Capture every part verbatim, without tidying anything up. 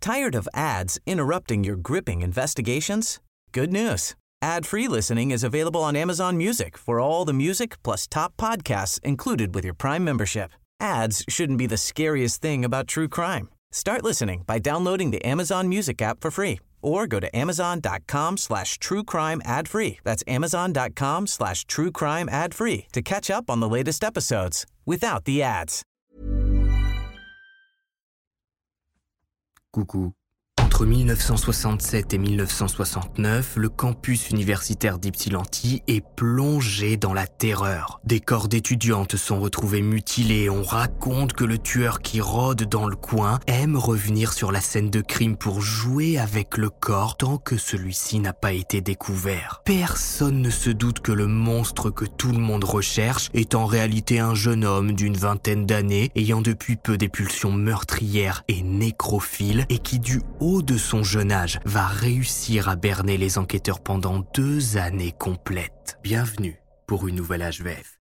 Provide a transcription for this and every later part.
Tired of ads interrupting your gripping investigations? Good news. Ad-free listening is available on Amazon Music for all the music plus top podcasts included with your Prime membership. Ads shouldn't be the scariest thing about true crime. Start listening by downloading the Amazon Music app for free or go to amazon.com slash true crime ad free. That's amazon.com slash true crime ad free to catch up on the latest episodes without the ads. Coucou. Entre dix-neuf cent soixante-sept et dix-neuf cent soixante-neuf, le campus universitaire d'Ypsilanti est plongé dans la terreur. Des corps d'étudiantes sont retrouvés mutilés. On raconte que le tueur qui rôde dans le coin aime revenir sur la scène de crime pour jouer avec le corps tant que celui-ci n'a pas été découvert. Personne ne se doute que le monstre que tout le monde recherche est en réalité un jeune homme d'une vingtaine d'années ayant depuis peu des pulsions meurtrières et nécrophiles et qui, du haut de son jeune âge, va réussir à berner les enquêteurs pendant deux années complètes. Bienvenue pour une nouvelle H V F.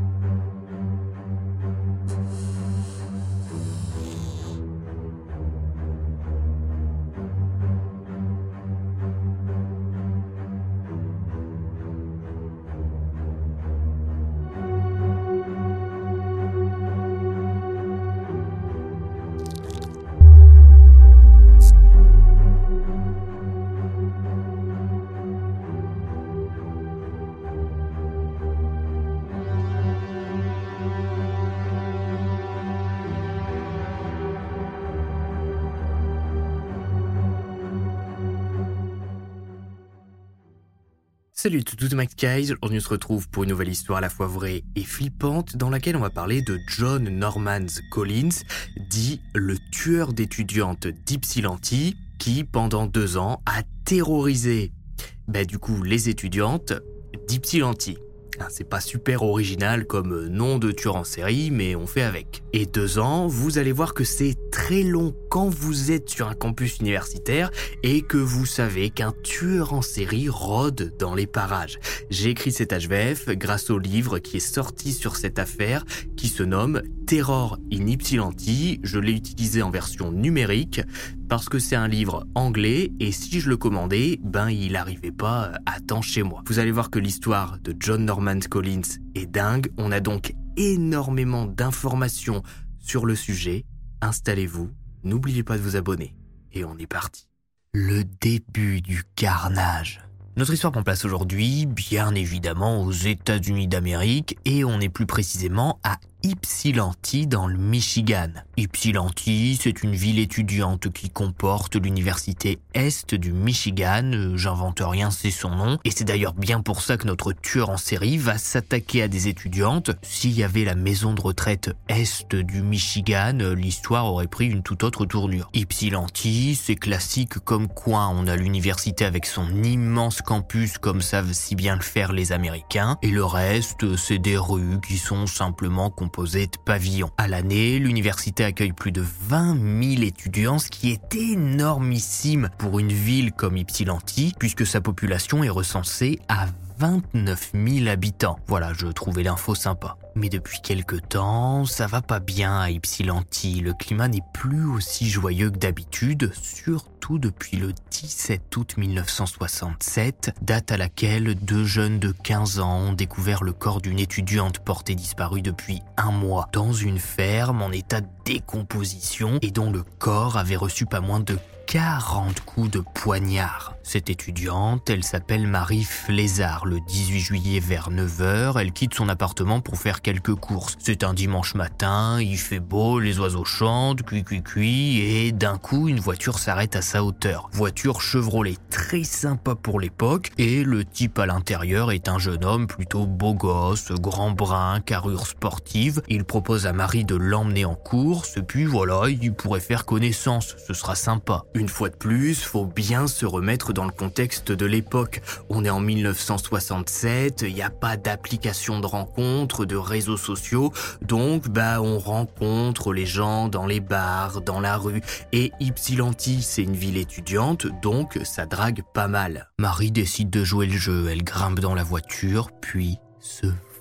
Salut tout le monde, Max Guys. Aujourd'hui on se retrouve pour une nouvelle histoire à la fois vraie et flippante dans laquelle on va parler de John Norman Collins, dit le tueur d'étudiantes d'Ypsilanti, qui pendant deux ans a terrorisé bah, du coup les étudiantes d'Ypsilanti. C'est pas super original comme nom de tueur en série, mais on fait avec. Et deux ans, vous allez voir que c'est très long quand vous êtes sur un campus universitaire et que vous savez qu'un tueur en série rôde dans les parages. J'ai écrit cet H V F grâce au livre qui est sorti sur cette affaire, qui se nomme Terror in Ypsilanti. Je l'ai utilisé en version numérique parce que c'est un livre anglais et si je le commandais, ben il arrivait pas à temps chez moi. Vous allez voir que l'histoire de John Norman Collins est dingue. On a donc énormément d'informations sur le sujet. Installez-vous, n'oubliez pas de vous abonner et on est parti. Le début du carnage. Notre histoire prend place aujourd'hui, bien évidemment, aux États-Unis d'Amérique et on est plus précisément à Ypsilanti dans le Michigan. Ypsilanti, c'est une ville étudiante qui comporte l'université Est du Michigan, euh, j'invente rien, c'est son nom, et c'est d'ailleurs bien pour ça que notre tueur en série va s'attaquer à des étudiantes. S'il y avait la maison de retraite Est du Michigan, euh, l'histoire aurait pris une toute autre tournure. Ypsilanti, c'est classique comme coin, on a l'université avec son immense campus comme savent si bien le faire les Américains, et le reste, c'est des rues qui sont simplement composées de pavillons. À l'année, l'université accueille plus de vingt mille étudiants, ce qui est énormissime pour une ville comme Ypsilanti, puisque sa population est recensée à vingt-neuf mille habitants. Voilà, je trouvais l'info sympa. Mais depuis quelque temps, ça va pas bien à Ypsilanti. Le climat n'est plus aussi joyeux que d'habitude, surtout depuis le dix-sept août dix-neuf cent soixante-sept, date à laquelle deux jeunes de quinze ans ont découvert le corps d'une étudiante portée disparue depuis un mois dans une ferme en état de décomposition et dont le corps avait reçu pas moins de quarante coups de poignard. Cette étudiante, elle s'appelle Marie Flézard. Le dix-huit juillet vers neuf heures, elle quitte son appartement pour faire quelques courses. C'est un dimanche matin, il fait beau, les oiseaux chantent, cui cui cui, et d'un coup, une voiture s'arrête à sa hauteur. Voiture Chevrolet très sympa pour l'époque, et le type à l'intérieur est un jeune homme plutôt beau gosse, grand brun, carrure sportive. Il propose à Marie de l'emmener en course, puis voilà, il pourrait faire connaissance, ce sera sympa. Une fois de plus, faut bien se remettre dans le contexte de l'époque. On est en dix-neuf cent soixante-sept, il n'y a pas d'application de rencontre, de réseaux sociaux, donc bah on rencontre les gens dans les bars, dans la rue, et Ypsilanti, c'est une ville étudiante, donc ça drague pas mal. Marie décide de jouer le jeu, elle grimpe dans la voiture, puis se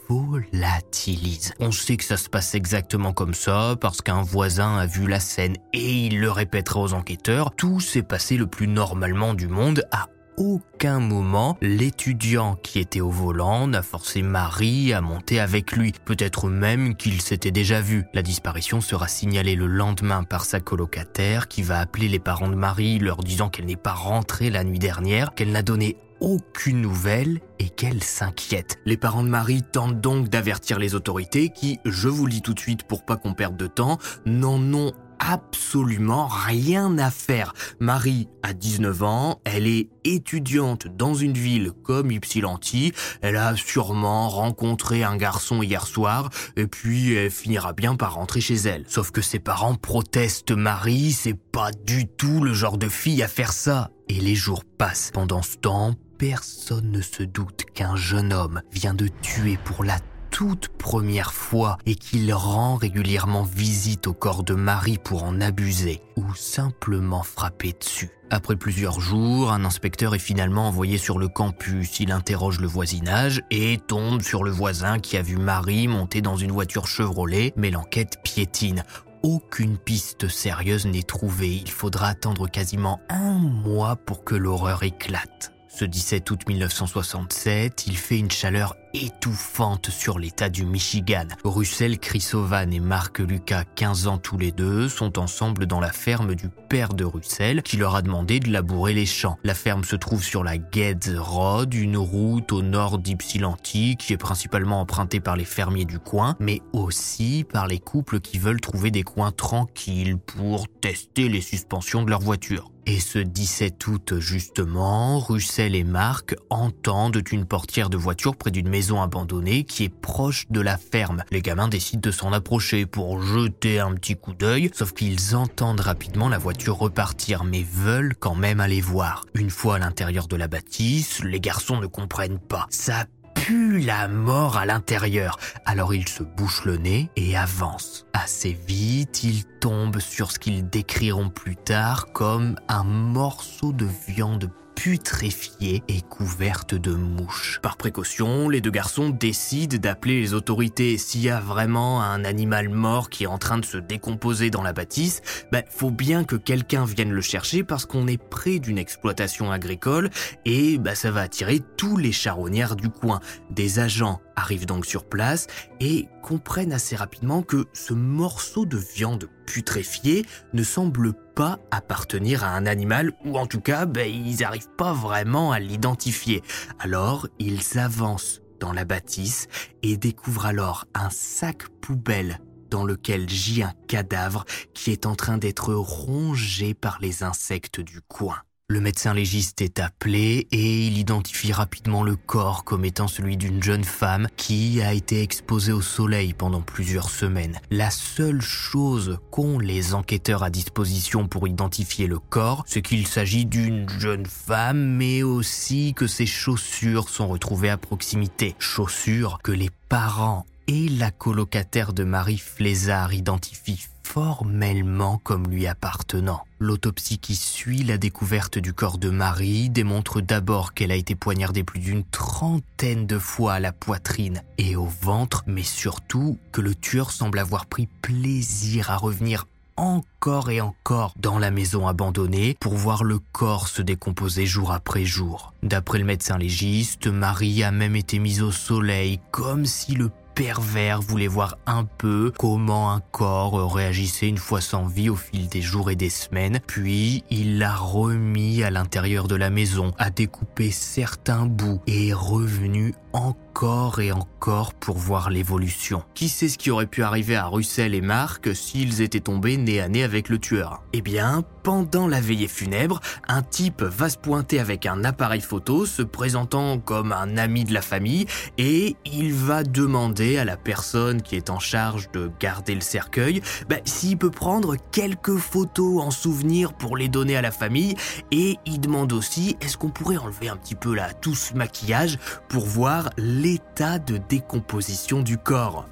volatilise. On sait que ça se passe exactement comme ça parce qu'un voisin a vu la scène et il le répétera aux enquêteurs. Tout s'est passé le plus normalement du monde. À aucun moment, l'étudiant qui était au volant n'a forcé Marie à monter avec lui. Peut-être même qu'il s'était déjà vu. La disparition sera signalée le lendemain par sa colocataire qui va appeler les parents de Marie, leur disant qu'elle n'est pas rentrée la nuit dernière, qu'elle n'a donné aucune nouvelle et qu'elle s'inquiète. Les parents de Marie tentent donc d'avertir les autorités qui, je vous le dis tout de suite pour pas qu'on perde de temps, n'en ont absolument rien à faire. Marie a dix-neuf ans, elle est étudiante dans une ville comme Ypsilanti, elle a sûrement rencontré un garçon hier soir et puis elle finira bien par rentrer chez elle. Sauf que ses parents protestent Marie, c'est pas du tout le genre de fille à faire ça. Et les jours passent. Pendant ce temps, personne ne se doute qu'un jeune homme vient de tuer pour la toute première fois et qu'il rend régulièrement visite au corps de Marie pour en abuser ou simplement frapper dessus. Après plusieurs jours, un inspecteur est finalement envoyé sur le campus. Il interroge le voisinage et tombe sur le voisin qui a vu Marie monter dans une voiture Chevrolet, mais l'enquête piétine. Aucune piste sérieuse n'est trouvée. Il faudra attendre quasiment un mois pour que l'horreur éclate. Ce dix-sept août mille neuf cent soixante-sept, il fait une chaleur étouffante sur l'état du Michigan. Russell Chrysovan et Mark Lucas, quinze ans tous les deux, sont ensemble dans la ferme du père de Russell qui leur a demandé de labourer les champs. La ferme se trouve sur la Geddes Road, une route au nord d'Ypsilanti qui est principalement empruntée par les fermiers du coin, mais aussi par les couples qui veulent trouver des coins tranquilles pour tester les suspensions de leur voiture. Et ce dix-sept août justement, Russell et Mark entendent une portière de voiture près d'une maison abandonnée qui est proche de la ferme. Les gamins décident de s'en approcher pour jeter un petit coup d'œil, sauf qu'ils entendent rapidement la voiture repartir, mais veulent quand même aller voir. Une fois à l'intérieur de la bâtisse, les garçons ne comprennent pas. Ça pue la mort à l'intérieur. Alors ils se bouchent le nez et avancent. Assez vite, ils tombent sur ce qu'ils décriront plus tard comme un morceau de viande putréfiée et couverte de mouches. Par précaution, les deux garçons décident d'appeler les autorités. S'il y a vraiment un animal mort qui est en train de se décomposer dans la bâtisse, ben, faut bien que quelqu'un vienne le chercher parce qu'on est près d'une exploitation agricole et ben, ça va attirer tous les charognards du coin. Des agents arrivent donc sur place et comprennent assez rapidement que ce morceau de viande putréfiée ne semble pas appartenir à un animal, ou en tout cas, ben, ils n'arrivent pas vraiment à l'identifier. Alors, ils avancent dans la bâtisse et découvrent alors un sac poubelle dans lequel gît un cadavre qui est en train d'être rongé par les insectes du coin. Le médecin légiste est appelé et il identifie rapidement le corps comme étant celui d'une jeune femme qui a été exposée au soleil pendant plusieurs semaines. La seule chose qu'ont les enquêteurs à disposition pour identifier le corps, c'est qu'il s'agit d'une jeune femme, mais aussi que ses chaussures sont retrouvées à proximité. Chaussures que les parents et la colocataire de Marie Flézard identifient formellement comme lui appartenant. L'autopsie qui suit la découverte du corps de Marie démontre d'abord qu'elle a été poignardée plus d'une trentaine de fois à la poitrine et au ventre, mais surtout que le tueur semble avoir pris plaisir à revenir encore et encore dans la maison abandonnée pour voir le corps se décomposer jour après jour. D'après le médecin légiste, Marie a même été mise au soleil comme si le pervers voulait voir un peu comment un corps réagissait une fois sans vie au fil des jours et des semaines, puis il l'a remis à l'intérieur de la maison, a découpé certains bouts et est revenu encore et encore pour voir l'évolution. Qui sait ce qui aurait pu arriver à Russell et Mark s'ils étaient tombés nez à nez avec le tueur? Eh bien, pendant la veillée funèbre, un type va se pointer avec un appareil photo, se présentant comme un ami de la famille, et il va demander à la personne qui est en charge de garder le cercueil bah, s'il peut prendre quelques photos en souvenir pour les donner à la famille, et il demande aussi est-ce qu'on pourrait enlever un petit peu là tout ce maquillage pour voir l'état de décomposition du corps.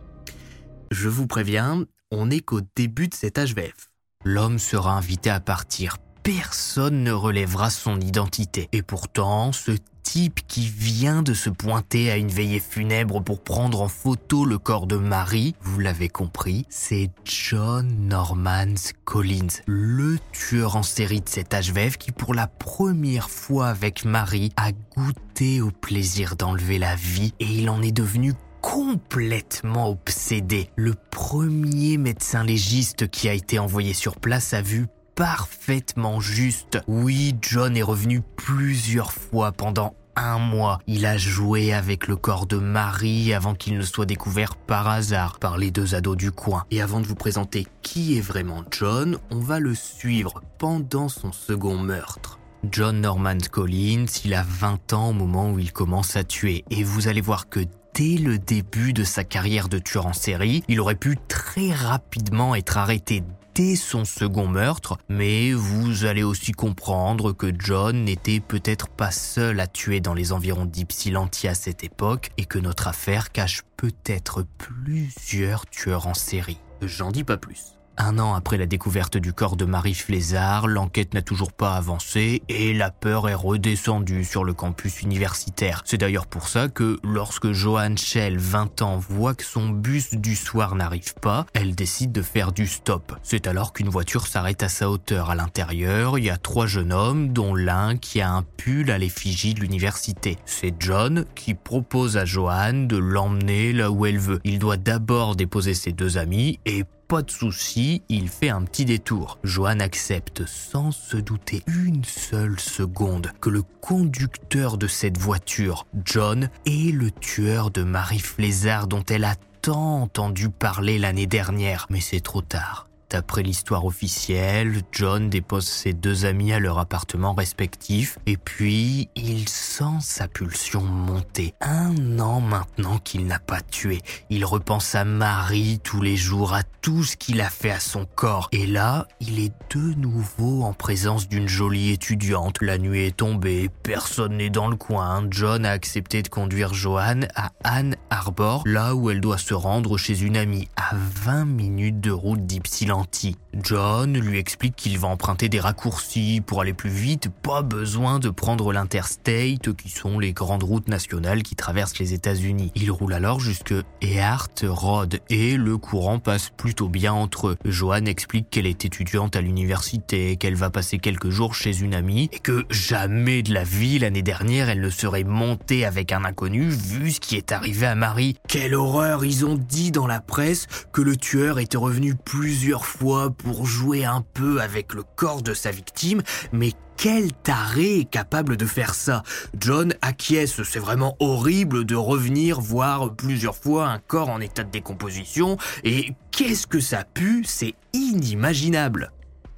Je vous préviens, on n'est qu'au début de cet H V F. L'homme sera invité à partir. Personne ne relèvera son identité. Et pourtant, ce type qui vient de se pointer à une veillée funèbre pour prendre en photo le corps de Mary, vous l'avez compris, c'est John Norman Collins, le tueur en série de cet H V F qui pour la première fois avec Mary a goûté au plaisir d'enlever la vie et il en est devenu complètement obsédé. Le premier médecin légiste qui a été envoyé sur place a vu parfaitement juste. Oui, John est revenu plusieurs fois pendant un mois. Il a joué avec le corps de Mary avant qu'il ne soit découvert par hasard par les deux ados du coin. Et avant de vous présenter qui est vraiment John, on va le suivre pendant son second meurtre. John Norman Collins, il a vingt ans au moment où il commence à tuer. Et vous allez voir que dès le début de sa carrière de tueur en série, il aurait pu très rapidement être arrêté dès son second meurtre, mais vous allez aussi comprendre que John n'était peut-être pas seul à tuer dans les environs d'Ypsilanti à cette époque et que notre affaire cache peut-être plusieurs tueurs en série. J'en dis pas plus. Un an après la découverte du corps de Mary Flézard, l'enquête n'a toujours pas avancé et la peur est redescendue sur le campus universitaire. C'est d'ailleurs pour ça que lorsque Joanne Schell, vingt ans, voit que son bus du soir n'arrive pas, elle décide de faire du stop. C'est alors qu'une voiture s'arrête à sa hauteur. À l'intérieur, il y a trois jeunes hommes, dont l'un qui a un pull à l'effigie de l'université. C'est John qui propose à Joanne de l'emmener là où elle veut. Il doit d'abord déposer ses deux amis et pas de souci, il fait un petit détour. Joanne accepte sans se douter une seule seconde que le conducteur de cette voiture, John, est le tueur de Mary Flézard dont elle a tant entendu parler l'année dernière. Mais c'est trop tard. D'après l'histoire officielle, John dépose ses deux amis à leur appartement respectif et puis il sent sa pulsion monter. Un an maintenant qu'il n'a pas tué, il repense à Mary tous les jours, à tout ce qu'il a fait à son corps. Et là, il est de nouveau en présence d'une jolie étudiante. La nuit est tombée, personne n'est dans le coin. John a accepté de conduire Joanne à Ann Arbor, là où elle doit se rendre chez une amie, à vingt minutes de route d'Ypsilanti. John lui explique qu'il va emprunter des raccourcis pour aller plus vite, pas besoin de prendre l'Interstate, qui sont les grandes routes nationales qui traversent les États-Unis. Il roule alors jusque Earhart Road et le courant passe plutôt bien entre eux. Joanne explique qu'elle est étudiante à l'université, qu'elle va passer quelques jours chez une amie et que jamais de la vie l'année dernière elle ne serait montée avec un inconnu vu ce qui est arrivé à Mary. Quelle horreur! Ils ont dit dans la presse que le tueur était revenu plusieurs fois pour jouer un peu avec le corps de sa victime, mais quel taré est capable de faire ça? John acquiesce, c'est vraiment horrible de revenir voir plusieurs fois un corps en état de décomposition, et qu'est-ce que ça pue? C'est inimaginable.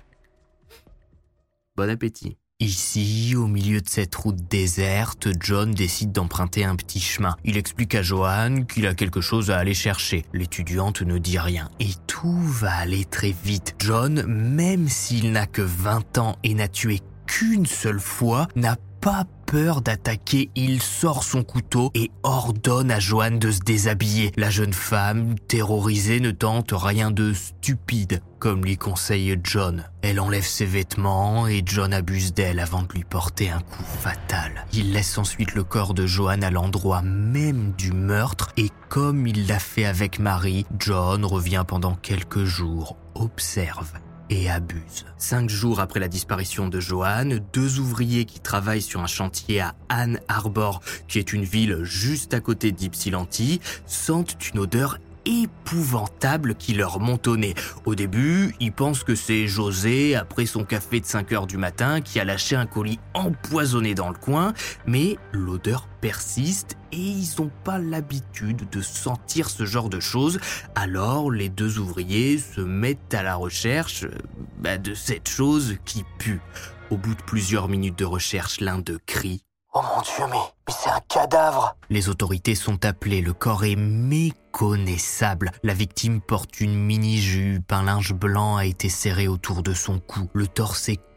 Bon appétit. Ici, au milieu de cette route déserte, John décide d'emprunter un petit chemin. Il explique à Joanne qu'il a quelque chose à aller chercher. L'étudiante ne dit rien. Et tout va aller très vite. John, même s'il n'a que vingt ans et n'a tué qu'une seule fois, n'a pas peur d'attaquer. Il sort son couteau et ordonne à Joanne de se déshabiller. La jeune femme, terrorisée, ne tente rien de stupide, comme lui conseille John. Elle enlève ses vêtements et John abuse d'elle avant de lui porter un coup fatal. Il laisse ensuite le corps de Joanne à l'endroit même du meurtre et comme il l'a fait avec Mary, John revient pendant quelques jours, observe et abuse. Cinq jours après la disparition de Joanne, deux ouvriers qui travaillent sur un chantier à Ann Arbor, qui est une ville juste à côté d'Ypsilanti, sentent une odeur épouvantable qui leur monte au nez. Au début, ils pensent que c'est José, après son café de cinq heures du matin, qui a lâché un colis empoisonné dans le coin, mais l'odeur persiste et ils n'ont pas l'habitude de sentir ce genre de choses. Alors, les deux ouvriers se mettent à la recherche bah, de cette chose qui pue. Au bout de plusieurs minutes de recherche, l'un d'eux crie « Oh mon Dieu, mais, mais c'est un cadavre !» Les autorités sont appelées, le corps est méconnaissable. La victime porte une mini-jupe, un linge blanc a été serré autour de son cou. Le torse est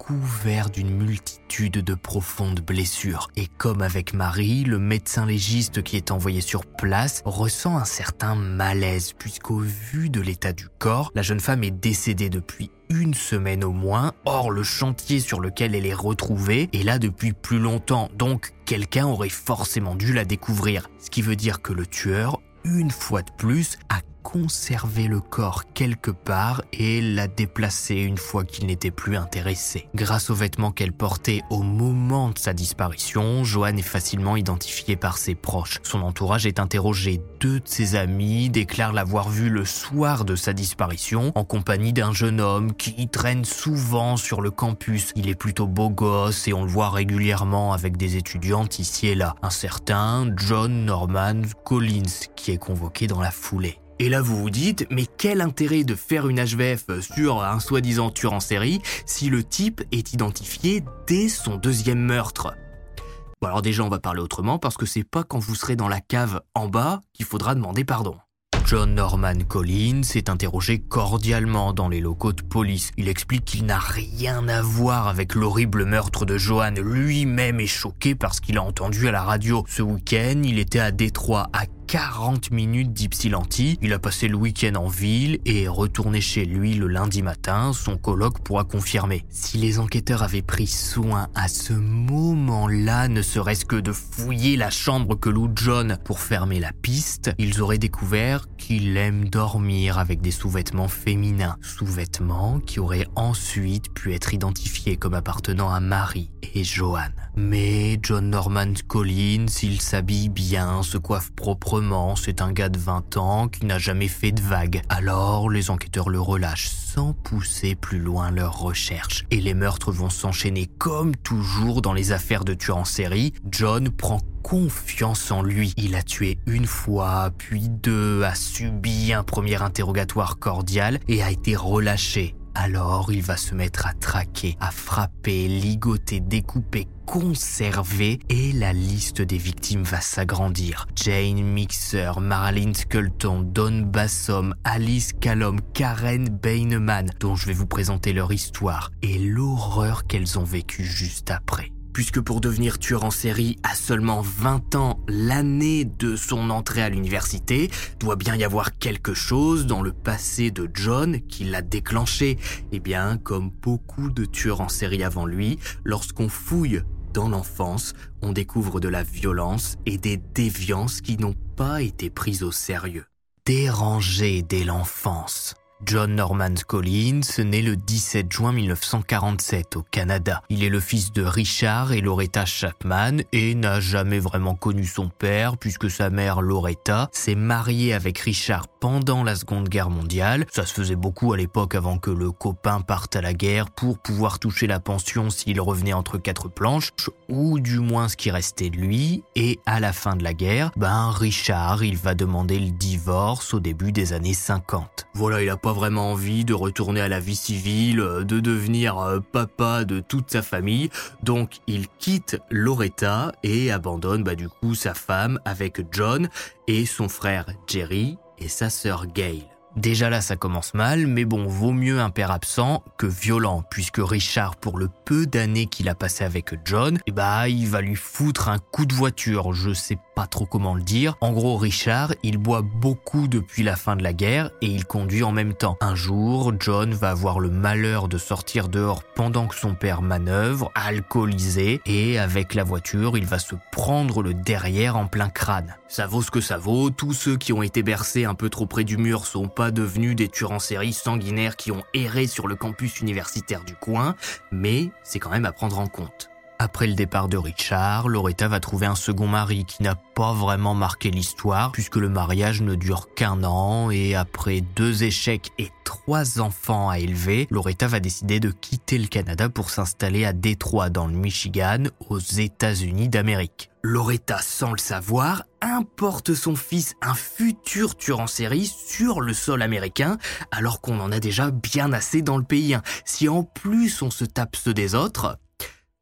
couvert d'une multitude de profondes blessures. Et comme avec Marie, le médecin légiste qui est envoyé sur place ressent un certain malaise, puisqu'au vu de l'état du corps, la jeune femme est décédée depuis une semaine au moins. Or, le chantier sur lequel elle est retrouvée est là depuis plus longtemps, donc quelqu'un aurait forcément dû la découvrir. Ce qui veut dire que le tueur, une fois de plus, a conservé le corps quelque part et l'a déplacé une fois qu'il n'était plus intéressé. Grâce aux vêtements qu'elle portait au moment de sa disparition, Joanne est facilement identifiée par ses proches. Son entourage est interrogé. Deux de ses amis déclarent l'avoir vue le soir de sa disparition en compagnie d'un jeune homme qui traîne souvent sur le campus. Il est plutôt beau gosse et on le voit régulièrement avec des étudiantes ici et là. Un certain John Norman Collins qui est convoqué dans la foulée. Et là vous vous dites, mais quel intérêt de faire une H V F sur un soi-disant tueur en série si le type est identifié dès son deuxième meurtre ? Bon alors déjà on va parler autrement parce que c'est pas quand vous serez dans la cave en bas qu'il faudra demander pardon. John Norman Collins est interrogé cordialement dans les locaux de police. Il explique qu'il n'a rien à voir avec l'horrible meurtre de Joanne. Lui-même est choqué par ce qu'il a entendu à la radio. Ce week-end, il était à Détroit, à quarante minutes d'Ypsilanti. Il a passé le week-end en ville et est retourné chez lui le lundi matin. Son coloc pourra confirmer. Si les enquêteurs avaient pris soin à ce moment-là, ne serait-ce que de fouiller la chambre que loue John pour fermer la piste, ils auraient découvert qu'il aime dormir avec des sous-vêtements féminins. Sous-vêtements qui auraient ensuite pu être identifiés comme appartenant à Marie et Joanne. Mais John Norman Collins, il s'habille bien, se coiffe proprement, c'est un gars de vingt ans qui n'a jamais fait de vagues. Alors les enquêteurs le relâchent sans pousser plus loin leurs recherches. Et les meurtres vont s'enchaîner comme toujours dans les affaires de tueurs en série. John prend confiance en lui. Il a tué une fois, puis deux, a subi un premier interrogatoire cordial et a été relâché. Alors il va se mettre à traquer, à frapper, ligoter, découper, conserver et la liste des victimes va s'agrandir. Jane Mixer, Marilyn Skelton, Dawn Bassom, Alice Callum, Karen Beineman, dont je vais vous présenter leur histoire et l'horreur qu'elles ont vécue juste après. Puisque pour devenir tueur en série à seulement vingt ans, l'année de son entrée à l'université, doit bien y avoir quelque chose dans le passé de John qui l'a déclenché. Eh bien, comme beaucoup de tueurs en série avant lui, lorsqu'on fouille dans l'enfance, on découvre de la violence et des déviances qui n'ont pas été prises au sérieux. Dérangé dès l'enfance. John Norman Collins naît le dix-sept juin mille neuf cent quarante-sept au Canada. Il est le fils de Richard et Loretta Chapman et n'a jamais vraiment connu son père puisque sa mère Loretta s'est mariée avec Richard pendant la Seconde Guerre mondiale. Ça se faisait beaucoup à l'époque avant que le copain parte à la guerre pour pouvoir toucher la pension s'il revenait entre quatre planches ou du moins ce qui restait de lui. Et à la fin de la guerre, ben Richard il va demander le divorce au début des années cinquante. Voilà, il a pas vraiment envie de retourner à la vie civile, de devenir papa de toute sa famille, donc il quitte Loretta et abandonne bah, du coup sa femme avec John et son frère Jerry et sa sœur Gail. Déjà là, ça commence mal, mais bon, vaut mieux un père absent que violent, puisque Richard, pour le peu d'années qu'il a passé avec John, eh bah, il va lui foutre un coup de voiture, je sais pas trop comment le dire. En gros, Richard, il boit beaucoup depuis la fin de la guerre et il conduit en même temps. Un jour, John va avoir le malheur de sortir dehors pendant que son père manœuvre, alcoolisé, et avec la voiture, il va se prendre le derrière en plein crâne. Ça vaut ce que ça vaut, tous ceux qui ont été bercés un peu trop près du mur sont pas devenus des tueurs en série sanguinaires qui ont erré sur le campus universitaire du coin, mais c'est quand même à prendre en compte. Après le départ de Richard, Loretta va trouver un second mari qui n'a pas vraiment marqué l'histoire puisque le mariage ne dure qu'un an et après deux échecs et trois enfants à élever, Loretta va décider de quitter le Canada pour s'installer à Détroit dans le Michigan, aux États-Unis d'Amérique. Loretta, sans le savoir, importe son fils, un futur tueur en série, sur le sol américain, alors qu'on en a déjà bien assez dans le pays. Si en plus on se tape ceux des autres,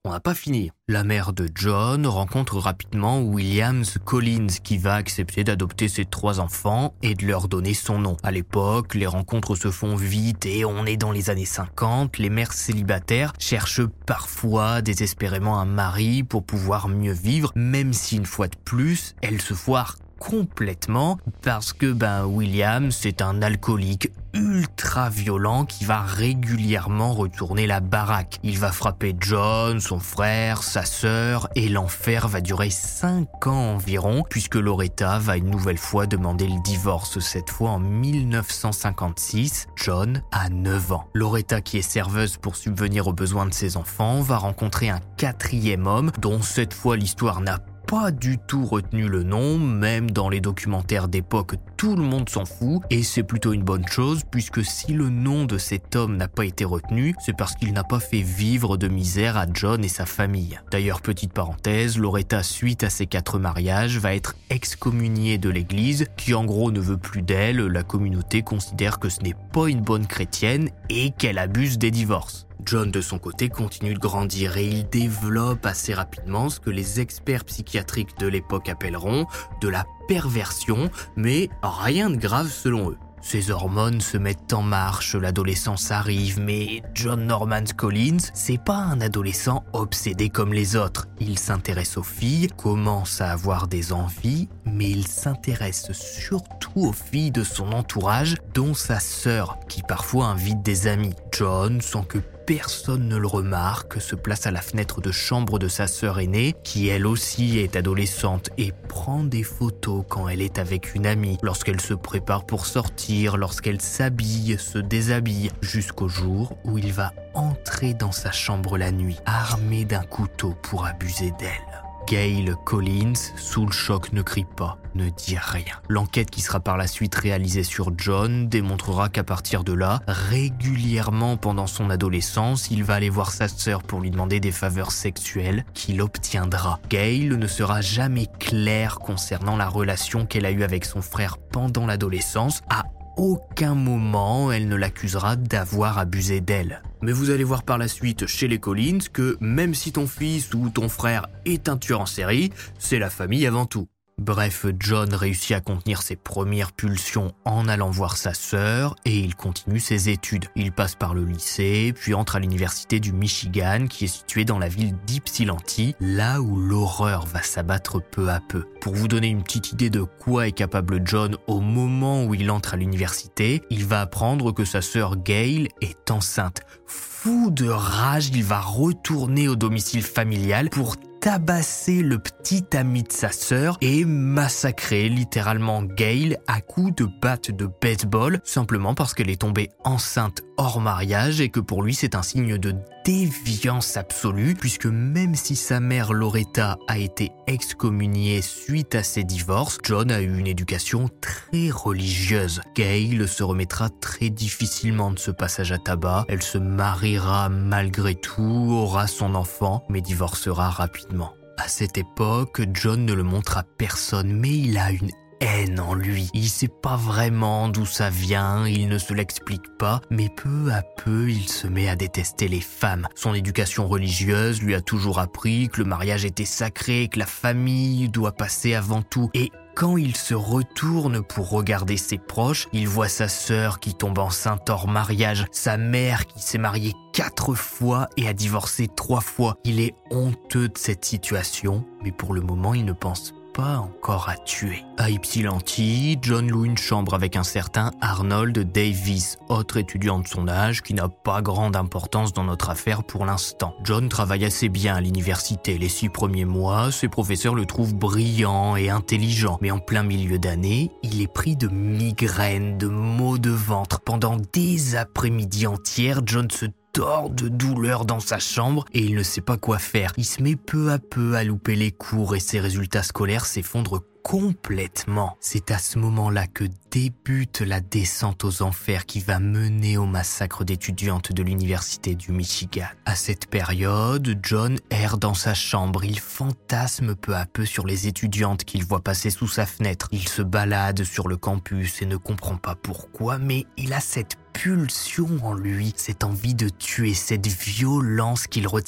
on n'a pas fini. La mère de John rencontre rapidement Williams Collins qui va accepter d'adopter ses trois enfants et de leur donner son nom. À l'époque, les rencontres se font vite et on est dans les années cinquante. Les mères célibataires cherchent parfois désespérément un mari pour pouvoir mieux vivre, même si une fois de plus, elles se foirent complètement parce que ben William c'est un alcoolique ultra violent qui va régulièrement retourner la baraque. Il va frapper John, son frère, sa sœur et l'enfer va durer cinq ans environ puisque Loretta va une nouvelle fois demander le divorce, cette fois en mille neuf cent cinquante-six. John a neuf ans. Loretta qui est serveuse pour subvenir aux besoins de ses enfants va rencontrer un quatrième homme dont cette fois l'histoire n'a pas du tout retenu le nom, même dans les documentaires d'époque, tout le monde s'en fout, et c'est plutôt une bonne chose, puisque si le nom de cet homme n'a pas été retenu, c'est parce qu'il n'a pas fait vivre de misère à John et sa famille. D'ailleurs, petite parenthèse, Loretta, suite à ses quatre mariages, va être excommuniée de l'église, qui en gros ne veut plus d'elle, la communauté considère que ce n'est pas une bonne chrétienne et qu'elle abuse des divorces. John, de son côté, continue de grandir et il développe assez rapidement ce que les experts psychiatriques de l'époque appelleront de la perversion, mais rien de grave selon eux. Ses hormones se mettent en marche, l'adolescence arrive, mais John Norman Collins, c'est pas un adolescent obsédé comme les autres. Il s'intéresse aux filles, commence à avoir des envies, mais il s'intéresse surtout aux filles de son entourage, dont sa sœur, qui parfois invite des amis. John, sans que personne ne le remarque, se place à la fenêtre de chambre de sa sœur aînée, qui elle aussi est adolescente et prend des photos quand elle est avec une amie, lorsqu'elle se prépare pour sortir, lorsqu'elle s'habille, se déshabille, jusqu'au jour où il va entrer dans sa chambre la nuit, armé d'un couteau pour abuser d'elle. Gail Collins, sous le choc, ne crie pas, ne dit rien. L'enquête qui sera par la suite réalisée sur John démontrera qu'à partir de là, régulièrement pendant son adolescence, il va aller voir sa sœur pour lui demander des faveurs sexuelles qu'il obtiendra. Gail ne sera jamais claire concernant la relation qu'elle a eue avec son frère pendant l'adolescence. À aucun moment, elle ne l'accusera d'avoir abusé d'elle. Mais vous allez voir par la suite chez les Collins que même si ton fils ou ton frère est un tueur en série, c'est la famille avant tout. Bref, John réussit à contenir ses premières pulsions en allant voir sa sœur et il continue ses études. Il passe par le lycée, puis entre à l'université du Michigan qui est située dans la ville d'Ypsilanti, là où l'horreur va s'abattre peu à peu. Pour vous donner une petite idée de quoi est capable John au moment où il entre à l'université, il va apprendre que sa sœur Gail est enceinte. Fou de rage, il va retourner au domicile familial pour tabasser le petit ami de sa sœur et massacrer littéralement Gail à coups de batte de baseball, simplement parce qu'elle est tombée enceinte hors mariage et que pour lui c'est un signe de déviance absolue, puisque même si sa mère Loretta a été excommuniée suite à ses divorces, John a eu une éducation très religieuse. Gail se remettra très difficilement de ce passage à tabac, elle se mariera malgré tout, aura son enfant, mais divorcera rapidement. À cette époque, John ne le montre à personne, mais il a une haine en lui. Il sait pas vraiment d'où ça vient, il ne se l'explique pas, mais peu à peu, il se met à détester les femmes. Son éducation religieuse lui a toujours appris que le mariage était sacré, que la famille doit passer avant tout. Et quand il se retourne pour regarder ses proches, il voit sa sœur qui tombe enceinte hors mariage, sa mère qui s'est mariée quatre fois et a divorcé trois fois. Il est honteux de cette situation, mais pour le moment, il ne pense pas pas encore à tuer. À Ypsilanti, John loue une chambre avec un certain Arnold Davis, autre étudiant de son âge qui n'a pas grande importance dans notre affaire pour l'instant. John travaille assez bien à l'université. Les six premiers mois, ses professeurs le trouvent brillant et intelligent. Mais en plein milieu d'année, il est pris de migraines, de maux de ventre. Pendant des après-midi entières, John se tord de douleur dans sa chambre et il ne sait pas quoi faire. Il se met peu à peu à louper les cours et ses résultats scolaires s'effondrent complètement. C'est à ce moment-là que débute la descente aux enfers qui va mener au massacre d'étudiantes de l'université du Michigan. À cette période, John erre dans sa chambre. Il fantasme peu à peu sur les étudiantes qu'il voit passer sous sa fenêtre. Il se balade sur le campus et ne comprend pas pourquoi, mais il a cette pulsion en lui, cette envie de tuer, cette violence qu'il retient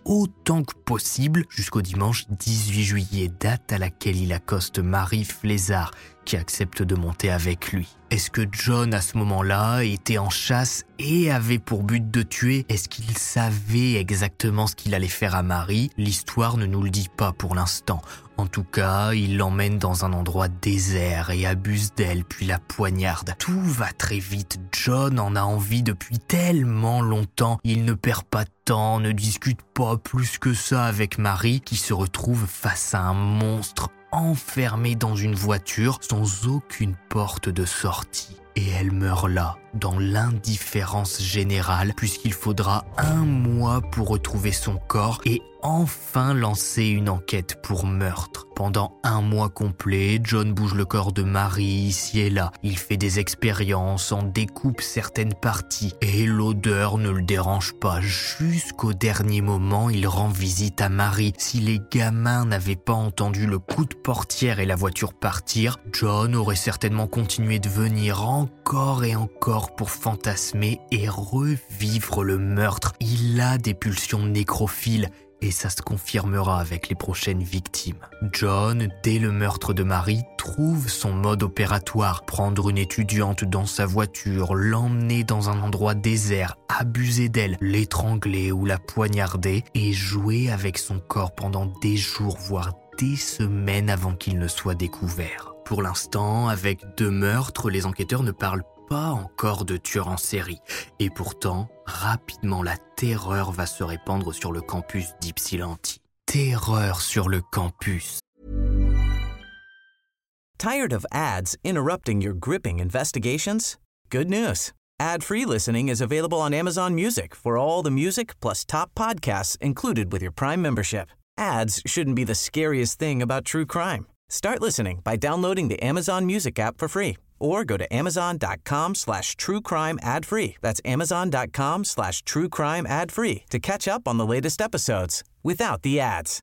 autant que possible jusqu'au dimanche dix-huit juillet, date à laquelle il accoste Mary Flézard, qui accepte de monter avec lui. Est-ce que John, à ce moment-là, était en chasse et avait pour but de tuer ? Est-ce qu'il savait exactement ce qu'il allait faire à Mary ? L'histoire ne nous le dit pas pour l'instant. En tout cas, il l'emmène dans un endroit désert et abuse d'elle, puis la poignarde. Tout va très vite. John en a envie depuis tellement longtemps. Il ne perd pas de temps, ne discute pas plus que ça avec Mary, qui se retrouve face à un monstre enfermée dans une voiture sans aucune porte de sortie. Et elle meurt là, dans l'indifférence générale, puisqu'il faudra un mois pour retrouver son corps et enfin lancer une enquête pour meurtre. Pendant un mois complet, John bouge le corps de Mary ici et là. Il fait des expériences, en découpe certaines parties et l'odeur ne le dérange pas. Jusqu'au dernier moment, il rend visite à Mary. Si les gamins n'avaient pas entendu le coup de portière et la voiture partir, John aurait certainement continué de venir encore et encore pour fantasmer et revivre le meurtre. Il a des pulsions nécrophiles. Et ça se confirmera avec les prochaines victimes. John, dès le meurtre de Mary, trouve son mode opératoire. Prendre une étudiante dans sa voiture, l'emmener dans un endroit désert, abuser d'elle, l'étrangler ou la poignarder et jouer avec son corps pendant des jours, voire des semaines avant qu'il ne soit découvert. Pour l'instant, avec deux meurtres, les enquêteurs ne parlent pas encore de tueur en série. Et pourtant, rapidement, la terreur va se répandre sur le campus d'Ypsilanti. Terreur sur le campus. Tired of ads interrupting your gripping investigations? Good news. Ad-free listening is available on Amazon Music for all the music plus top podcasts included with your Prime membership. Ads shouldn't be the scariest thing about true crime. Start listening by downloading the Amazon Music app for free or go to amazon.com slash true crime ad free. That's amazon.com slash true crime ad free to catch up on the latest episodes without the ads.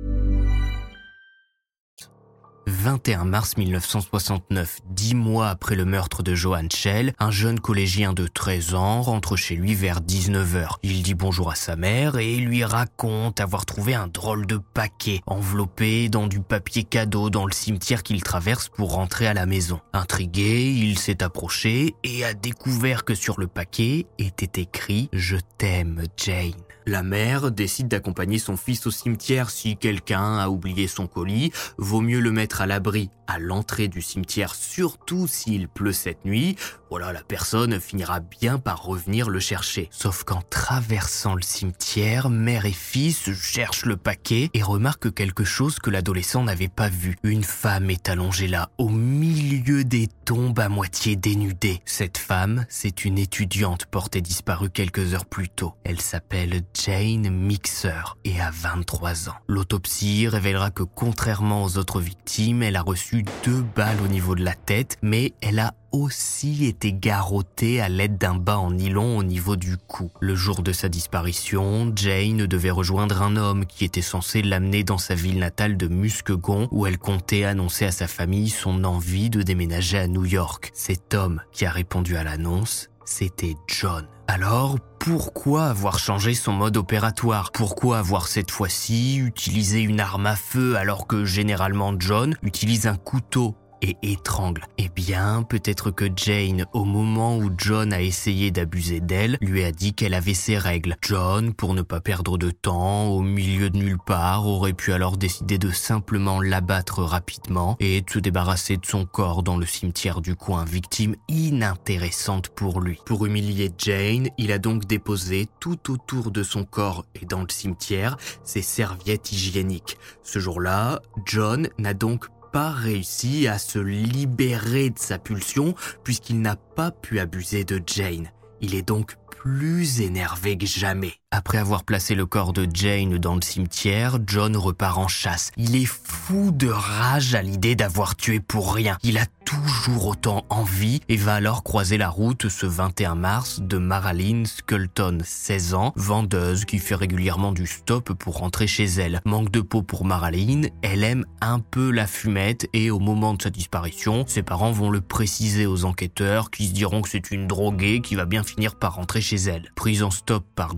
vingt et un mars mille neuf cent soixante-neuf, dix mois après le meurtre de Johann Schell, un jeune collégien de treize ans rentre chez lui vers dix-neuf heures. Il dit bonjour à sa mère et lui raconte avoir trouvé un drôle de paquet enveloppé dans du papier cadeau dans le cimetière qu'il traverse pour rentrer à la maison. Intrigué, il s'est approché et a découvert que sur le paquet était écrit « Je t'aime, Jane ». La mère décide d'accompagner son fils au cimetière. Si quelqu'un a oublié son colis, vaut mieux le mettre à l'abri à l'entrée du cimetière, surtout s'il pleut cette nuit. Voilà, la personne finira bien par revenir le chercher. Sauf qu'en traversant le cimetière, mère et fils cherchent le paquet et remarquent quelque chose que l'adolescent n'avait pas vu. Une femme est allongée là, au milieu des tombes à moitié dénudée. Cette femme, c'est une étudiante portée disparue quelques heures plus tôt. Elle s'appelle Jane Mixer et a vingt-trois ans. L'autopsie révélera que contrairement aux autres victimes, elle a reçu deux balles au niveau de la tête, mais elle a aussi été garrottée à l'aide d'un bas en nylon au niveau du cou. Le jour de sa disparition, Jane devait rejoindre un homme qui était censé l'amener dans sa ville natale de Muskegon, où elle comptait annoncer à sa famille son envie de déménager à New York. Cet homme qui a répondu à l'annonce, c'était John. Alors, pourquoi avoir changé son mode opératoire ? Pourquoi avoir cette fois-ci utilisé une arme à feu alors que généralement John utilise un couteau et étrangle? Eh bien, peut-être que Jane, au moment où John a essayé d'abuser d'elle, lui a dit qu'elle avait ses règles. John, pour ne pas perdre de temps, au milieu de nulle part, aurait pu alors décider de simplement l'abattre rapidement et de se débarrasser de son corps dans le cimetière du coin, victime inintéressante pour lui. Pour humilier Jane, il a donc déposé tout autour de son corps et dans le cimetière ses serviettes hygiéniques. Ce jour-là, John n'a donc pas réussi à se libérer de sa pulsion puisqu'il n'a pas pu abuser de Jane. Il est donc plus énervé que jamais. Après avoir placé le corps de Jane dans le cimetière, John repart en chasse. Il est fou de rage à l'idée d'avoir tué pour rien. Il a toujours autant envie et va alors croiser la route ce vingt et un mars de Maraline Skelton, seize ans, vendeuse qui fait régulièrement du stop pour rentrer chez elle. Manque de peau pour Maraline, elle aime un peu la fumette et au moment de sa disparition, ses parents vont le préciser aux enquêteurs qui se diront que c'est une droguée qui va bien finir par rentrer chez elle. Prise en stop par John Norman,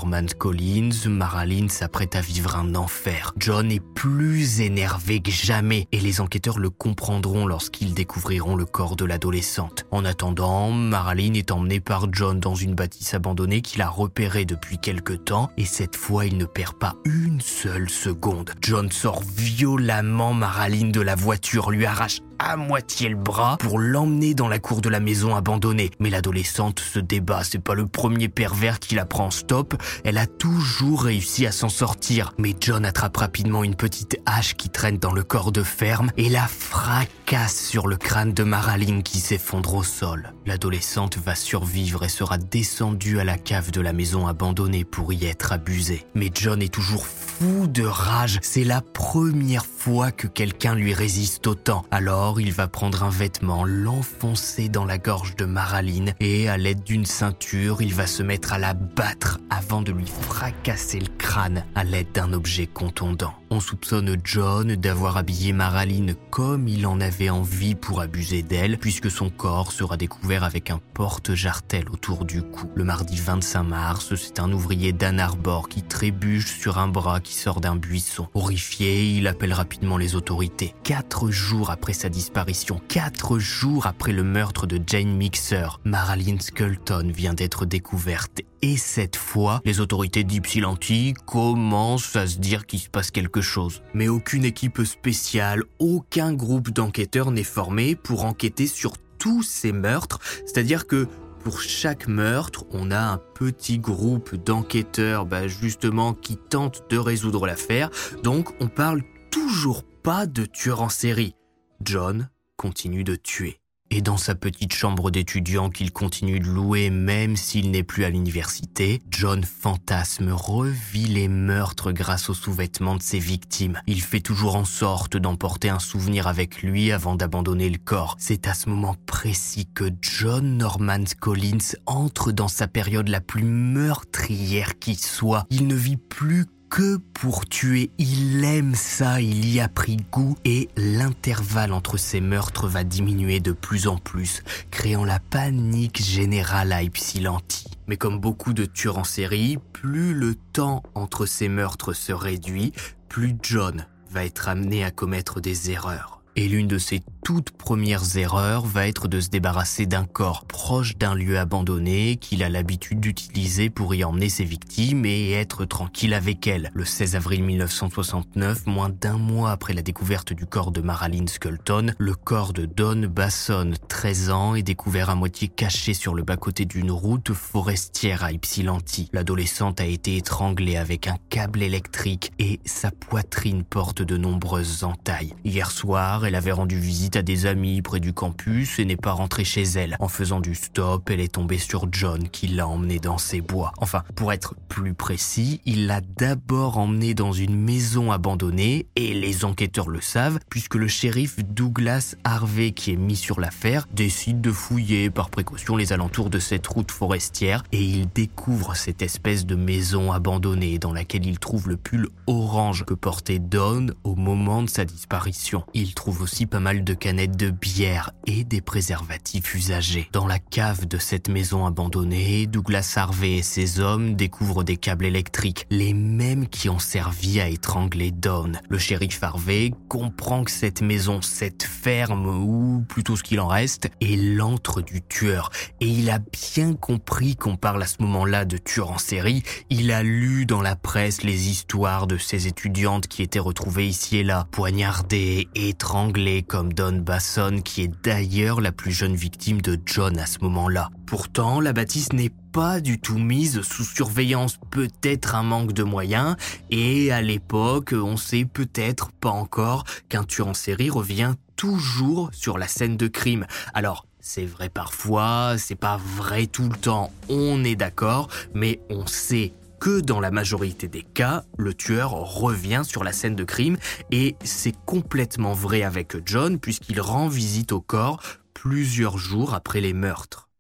Norman Collins, Maraline s'apprête à vivre un enfer. John est plus énervé que jamais et les enquêteurs le comprendront lorsqu'ils découvriront le corps de l'adolescente. En attendant, Maraline est emmenée par John dans une bâtisse abandonnée qu'il a repérée depuis quelque temps et cette fois il ne perd pas une seule seconde. John sort violemment Maraline de la voiture, lui arrache à moitié le bras pour l'emmener dans la cour de la maison abandonnée. Mais l'adolescente se débat, c'est pas le premier pervers qui la prend en stop, elle a toujours réussi à s'en sortir. Mais John attrape rapidement une petite hache qui traîne dans le corps de ferme et la fracasse sur le crâne de Maraline qui s'effondre au sol. L'adolescente va survivre et sera descendue à la cave de la maison abandonnée pour y être abusée. Mais John est toujours fou de rage, c'est la première fois que quelqu'un lui résiste autant. Alors il va prendre un vêtement, l'enfoncer dans la gorge de Maraline et à l'aide d'une ceinture, il va se mettre à la battre avant de lui fracasser le crâne à l'aide d'un objet contondant. On soupçonne John d'avoir habillé Maraline comme il en avait envie pour abuser d'elle, puisque son corps sera découvert avec un porte-jartel autour du cou. Le mardi vingt-cinq mars, c'est un ouvrier d'Ann Arbor qui trébuche sur un bras qui sort d'un buisson. Horrifié, il appelle rapidement les autorités. Quatre jours après sa disparition, quatre jours après le meurtre de Jane Mixer, Maraline Skelton vient d'être découverte. Et cette fois, les autorités d'Ypsilanti commencent à se dire qu'il se passe quelque chose. Mais aucune équipe spéciale, aucun groupe d'enquêteurs n'est formé pour enquêter sur tous ces meurtres. C'est-à-dire que pour chaque meurtre, on a un petit groupe d'enquêteurs bah justement qui tentent de résoudre l'affaire. Donc on parle toujours pas de tueur en série. John continue de tuer. Et dans sa petite chambre d'étudiant qu'il continue de louer même s'il n'est plus à l'université, John fantasme, revit les meurtres grâce aux sous-vêtements de ses victimes. Il fait toujours en sorte d'emporter un souvenir avec lui avant d'abandonner le corps. C'est à ce moment précis que John Norman Collins entre dans sa période la plus meurtrière qui soit. Il ne vit plus que pour tuer, il aime ça, il y a pris goût et l'intervalle entre ces meurtres va diminuer de plus en plus, créant la panique générale à Ypsilanti. Mais comme beaucoup de tueurs en série, plus le temps entre ces meurtres se réduit, plus John va être amené à commettre des erreurs. Et l'une de ses toutes premières erreurs va être de se débarrasser d'un corps proche d'un lieu abandonné qu'il a l'habitude d'utiliser pour y emmener ses victimes et être tranquille avec elles. Le seize avril mille neuf cent soixante-neuf, moins d'un mois après la découverte du corps de Maraline Skelton, le corps de Dawn Basson, treize ans, est découvert à moitié caché sur le bas-côté d'une route forestière à Ypsilanti. L'adolescente a été étranglée avec un câble électrique et sa poitrine porte de nombreuses entailles. Hier soir, elle avait rendu visite à des amis près du campus et n'est pas rentrée chez elle. En faisant du stop, elle est tombée sur John qui l'a emmenée dans ses bois. Enfin, pour être plus précis, il l'a d'abord emmenée dans une maison abandonnée et les enquêteurs le savent puisque le shérif Douglas Harvey qui est mis sur l'affaire décide de fouiller par précaution les alentours de cette route forestière et il découvre cette espèce de maison abandonnée dans laquelle il trouve le pull orange que portait Dawn au moment de sa disparition. Il trouve aussi pas mal de canettes de bière et des préservatifs usagés. Dans la cave de cette maison abandonnée, Douglas Harvey et ses hommes découvrent des câbles électriques, les mêmes qui ont servi à étrangler Dawn. Le shérif Harvey comprend que cette maison, cette ferme, ou plutôt ce qu'il en reste, est l'antre du tueur. Et il a bien compris qu'on parle à ce moment-là de tueur en série. Il a lu dans la presse les histoires de ces étudiantes qui étaient retrouvées ici et là, poignardées, étranglées, comme Dawn Basson, qui est d'ailleurs la plus jeune victime de John à ce moment-là. Pourtant, la bâtisse n'est pas du tout mise sous surveillance, peut-être un manque de moyens, et à l'époque, on sait peut-être pas encore qu'un tueur en série revient toujours sur la scène de crime. Alors, c'est vrai parfois, c'est pas vrai tout le temps, on est d'accord, mais on sait que dans la majorité des cas, le tueur revient sur la scène de crime et c'est complètement vrai avec John puisqu'il rend visite au corps plusieurs jours après les meurtres.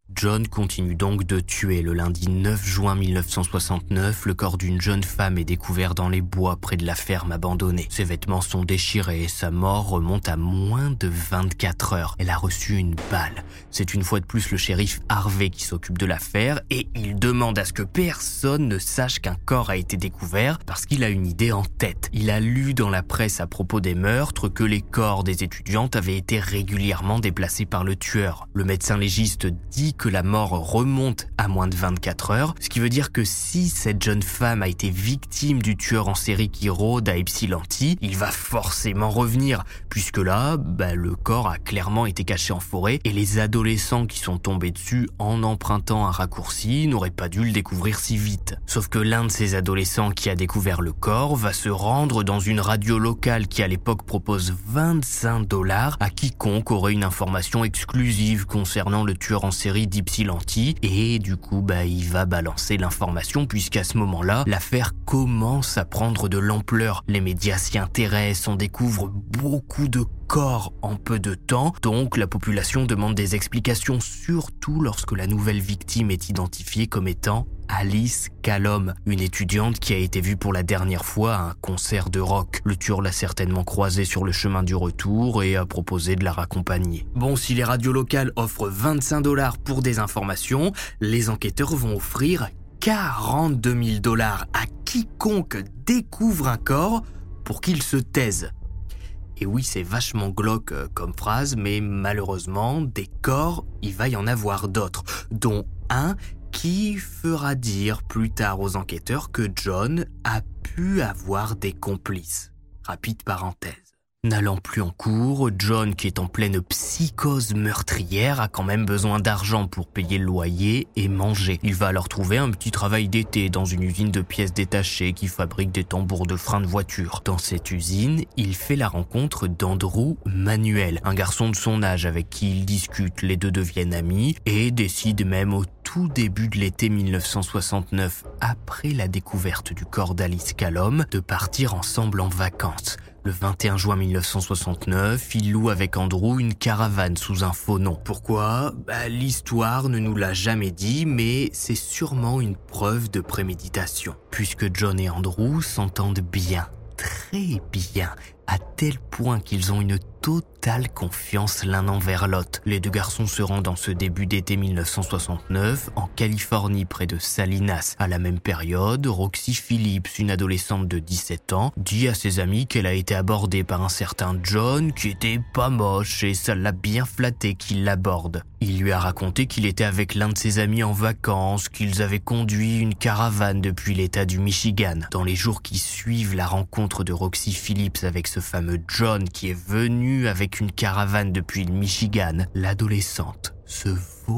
John continue donc de tuer. Le lundi neuf juin mille neuf cent soixante-neuf, le corps d'une jeune femme est découvert dans les bois près de la ferme abandonnée. Ses vêtements sont déchirés et sa mort remonte à moins de vingt-quatre heures. Elle a reçu une balle. C'est une fois de plus le shérif Harvey qui s'occupe de l'affaire et il demande à ce que personne ne sache qu'un corps a été découvert parce qu'il a une idée en tête. Il a lu dans la presse à propos des meurtres que les corps des étudiantes avaient été régulièrement déplacés par le tueur. Le médecin légiste dit que la mort remonte à moins de vingt-quatre heures, ce qui veut dire que si cette jeune femme a été victime du tueur en série qui rôde à Ypsilanti, il va forcément revenir, puisque là, bah, le corps a clairement été caché en forêt et les adolescents qui sont tombés dessus en empruntant un raccourci n'auraient pas dû le découvrir si vite. Sauf que l'un de ces adolescents qui a découvert le corps va se rendre dans une radio locale qui à l'époque propose vingt-cinq dollars à quiconque aurait une information exclusive concernant le tueur en série d'Ypsilanti et du coup bah il va balancer l'information puisqu'à ce moment-là l'affaire commence à prendre de l'ampleur. Les médias s'y intéressent, on découvre beaucoup de corps en peu de temps, donc la population demande des explications, surtout lorsque la nouvelle victime est identifiée comme étant Alice Callum, une étudiante qui a été vue pour la dernière fois à un concert de rock. Le tueur l'a certainement croisée sur le chemin du retour et a proposé de la raccompagner. Bon, si les radios locales offrent vingt-cinq dollars pour des informations, les enquêteurs vont offrir quarante-deux mille dollars à quiconque découvre un corps pour qu'il se taise. Et oui, c'est vachement glauque comme phrase, mais malheureusement, des corps, il va y en avoir d'autres, dont un qui fera dire plus tard aux enquêteurs que John a pu avoir des complices. Rapide parenthèse. N'allant plus en cours, John, qui est en pleine psychose meurtrière, a quand même besoin d'argent pour payer le loyer et manger. Il va alors trouver un petit travail d'été dans une usine de pièces détachées qui fabrique des tambours de frein de voiture. Dans cette usine, il fait la rencontre d'Andrew Manuel, un garçon de son âge avec qui il discute. Les deux deviennent amis et décident même au tout début de l'été mille neuf cent soixante-neuf, après la découverte du corps d'Alice Callum, de partir ensemble en vacances. Le vingt et un juin mille neuf cent soixante-neuf, il loue avec Andrew une caravane sous un faux nom. Pourquoi ? Bah, l'histoire ne nous l'a jamais dit, mais c'est sûrement une preuve de préméditation. Puisque John et Andrew s'entendent bien, très bien, à tel point qu'ils ont une totale confiance l'un envers l'autre. Les deux garçons se rendent en ce début d'été mille neuf cent soixante-neuf en Californie près de Salinas. À la même période, Roxy Phillips, une adolescente de dix-sept ans, dit à ses amis qu'elle a été abordée par un certain John qui était pas moche et ça l'a bien flatté qu'il l'aborde. Il lui a raconté qu'il était avec l'un de ses amis en vacances, qu'ils avaient conduit une caravane depuis l'État du Michigan. Dans les jours qui suivent la rencontre de Roxy Phillips avec ce fameux John qui est venu avec une caravane depuis le Michigan, l'adolescente se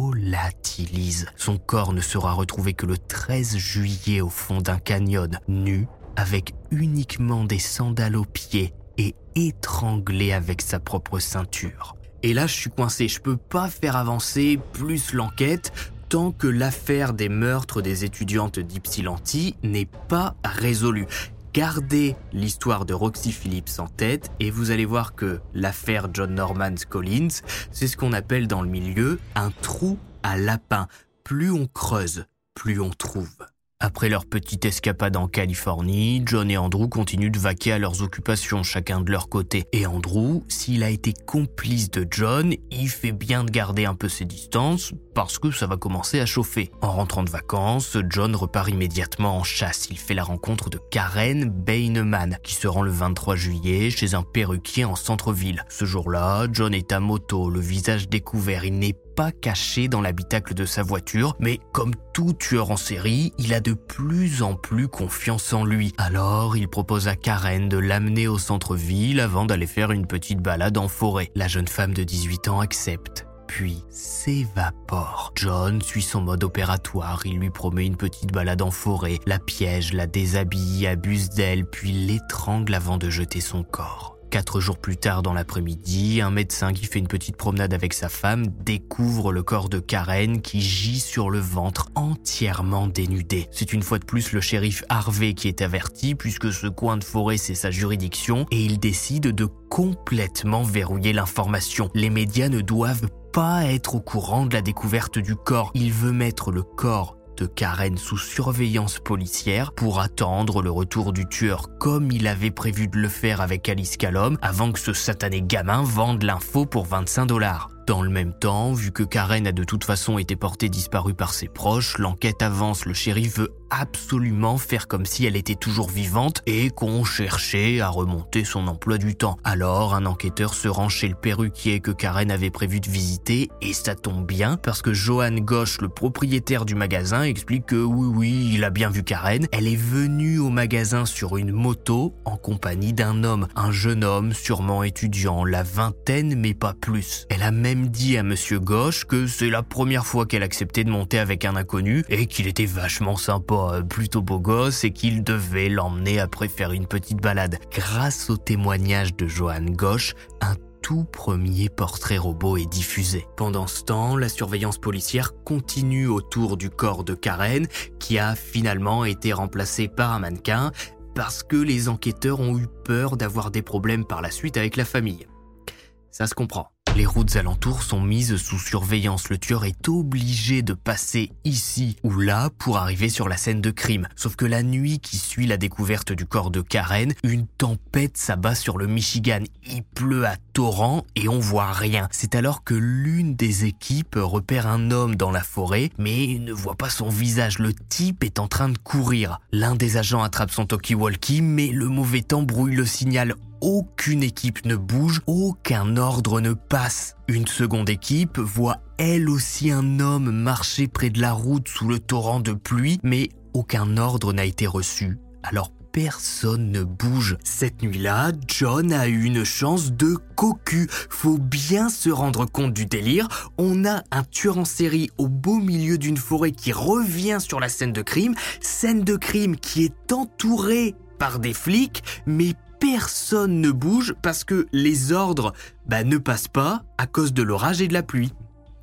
volatilise. Son corps ne sera retrouvé que le treize juillet au fond d'un canyon, nu, avec uniquement des sandales aux pieds et étranglé avec sa propre ceinture. Et là, je suis coincé, je peux pas faire avancer plus l'enquête tant que l'affaire des meurtres des étudiantes d'Ypsilanti n'est pas résolue. Gardez l'histoire de Roxy Phillips en tête et vous allez voir que l'affaire John Norman Collins, c'est ce qu'on appelle dans le milieu un trou à lapin. Plus on creuse, plus on trouve. Après leur petite escapade en Californie, John et Andrew continuent de vaquer à leurs occupations, chacun de leur côté. Et Andrew, s'il a été complice de John, il fait bien de garder un peu ses distances parce que ça va commencer à chauffer. En rentrant de vacances, John repart immédiatement en chasse. Il fait la rencontre de Karen Beineman, qui se rend le vingt-trois juillet chez un perruquier en centre-ville. Ce jour-là, John est à moto, le visage découvert. Il n'est pas caché dans l'habitacle de sa voiture, mais comme tout tueur en série, il a de plus en plus confiance en lui. Alors, il propose à Karen de l'amener au centre-ville avant d'aller faire une petite balade en forêt. La jeune femme de dix-huit ans accepte, puis s'évapore. John suit son mode opératoire, il lui promet une petite balade en forêt, la piège, la déshabille, abuse d'elle, puis l'étrangle avant de jeter son corps. Quatre jours plus tard dans l'après-midi, un médecin qui fait une petite promenade avec sa femme découvre le corps de Karen qui gît sur le ventre entièrement dénudé. C'est une fois de plus le shérif Harvey qui est averti puisque ce coin de forêt c'est sa juridiction et il décide de complètement verrouiller l'information. Les médias ne doivent pas être au courant de la découverte du corps. Il veut mettre le corps de Karen sous surveillance policière pour attendre le retour du tueur, comme il avait prévu de le faire avec Alice Callum avant que ce satané gamin vende l'info pour vingt-cinq dollars. Dans le même temps, vu que Karen a de toute façon été portée disparue par ses proches, l'enquête avance. Le shérif veut absolument faire comme si elle était toujours vivante et qu'on cherchait à remonter son emploi du temps. Alors, un enquêteur se rend chez le perruquier que Karen avait prévu de visiter et ça tombe bien parce que Johan Gosch, le propriétaire du magasin, explique que oui, oui, il a bien vu Karen. Elle est venue au magasin sur une moto en compagnie d'un homme, un jeune homme sûrement étudiant, la vingtaine mais pas plus. Elle a même dit à Monsieur Gosch que c'est la première fois qu'elle acceptait de monter avec un inconnu et qu'il était vachement sympa, plutôt beau gosse et qu'il devait l'emmener après faire une petite balade. Grâce au témoignage de Johan Gosch, un tout premier portrait robot est diffusé. Pendant ce temps, la surveillance policière continue autour du corps de Karen qui a finalement été remplacé par un mannequin parce que les enquêteurs ont eu peur d'avoir des problèmes par la suite avec la famille. Ça se comprend. Les routes alentours sont mises sous surveillance. Le tueur est obligé de passer ici ou là pour arriver sur la scène de crime. Sauf que la nuit qui suit la découverte du corps de Karen, une tempête s'abat sur le Michigan. Il pleut à torrent et on voit rien. C'est alors que l'une des équipes repère un homme dans la forêt, mais ne voit pas son visage. Le type est en train de courir. L'un des agents attrape son talkie-walkie, mais le mauvais temps brouille le signal. Aucune équipe ne bouge, aucun ordre ne passe. Une seconde équipe voit elle aussi un homme marcher près de la route sous le torrent de pluie, mais aucun ordre n'a été reçu. Alors personne ne bouge. Cette nuit-là, John a eu une chance de cocu. Faut bien se rendre compte du délire. On a un tueur en série au beau milieu d'une forêt qui revient sur la scène de crime. Scène de crime qui est entourée par des flics, mais personne ne bouge parce que les ordres bah, ne passent pas à cause de l'orage et de la pluie.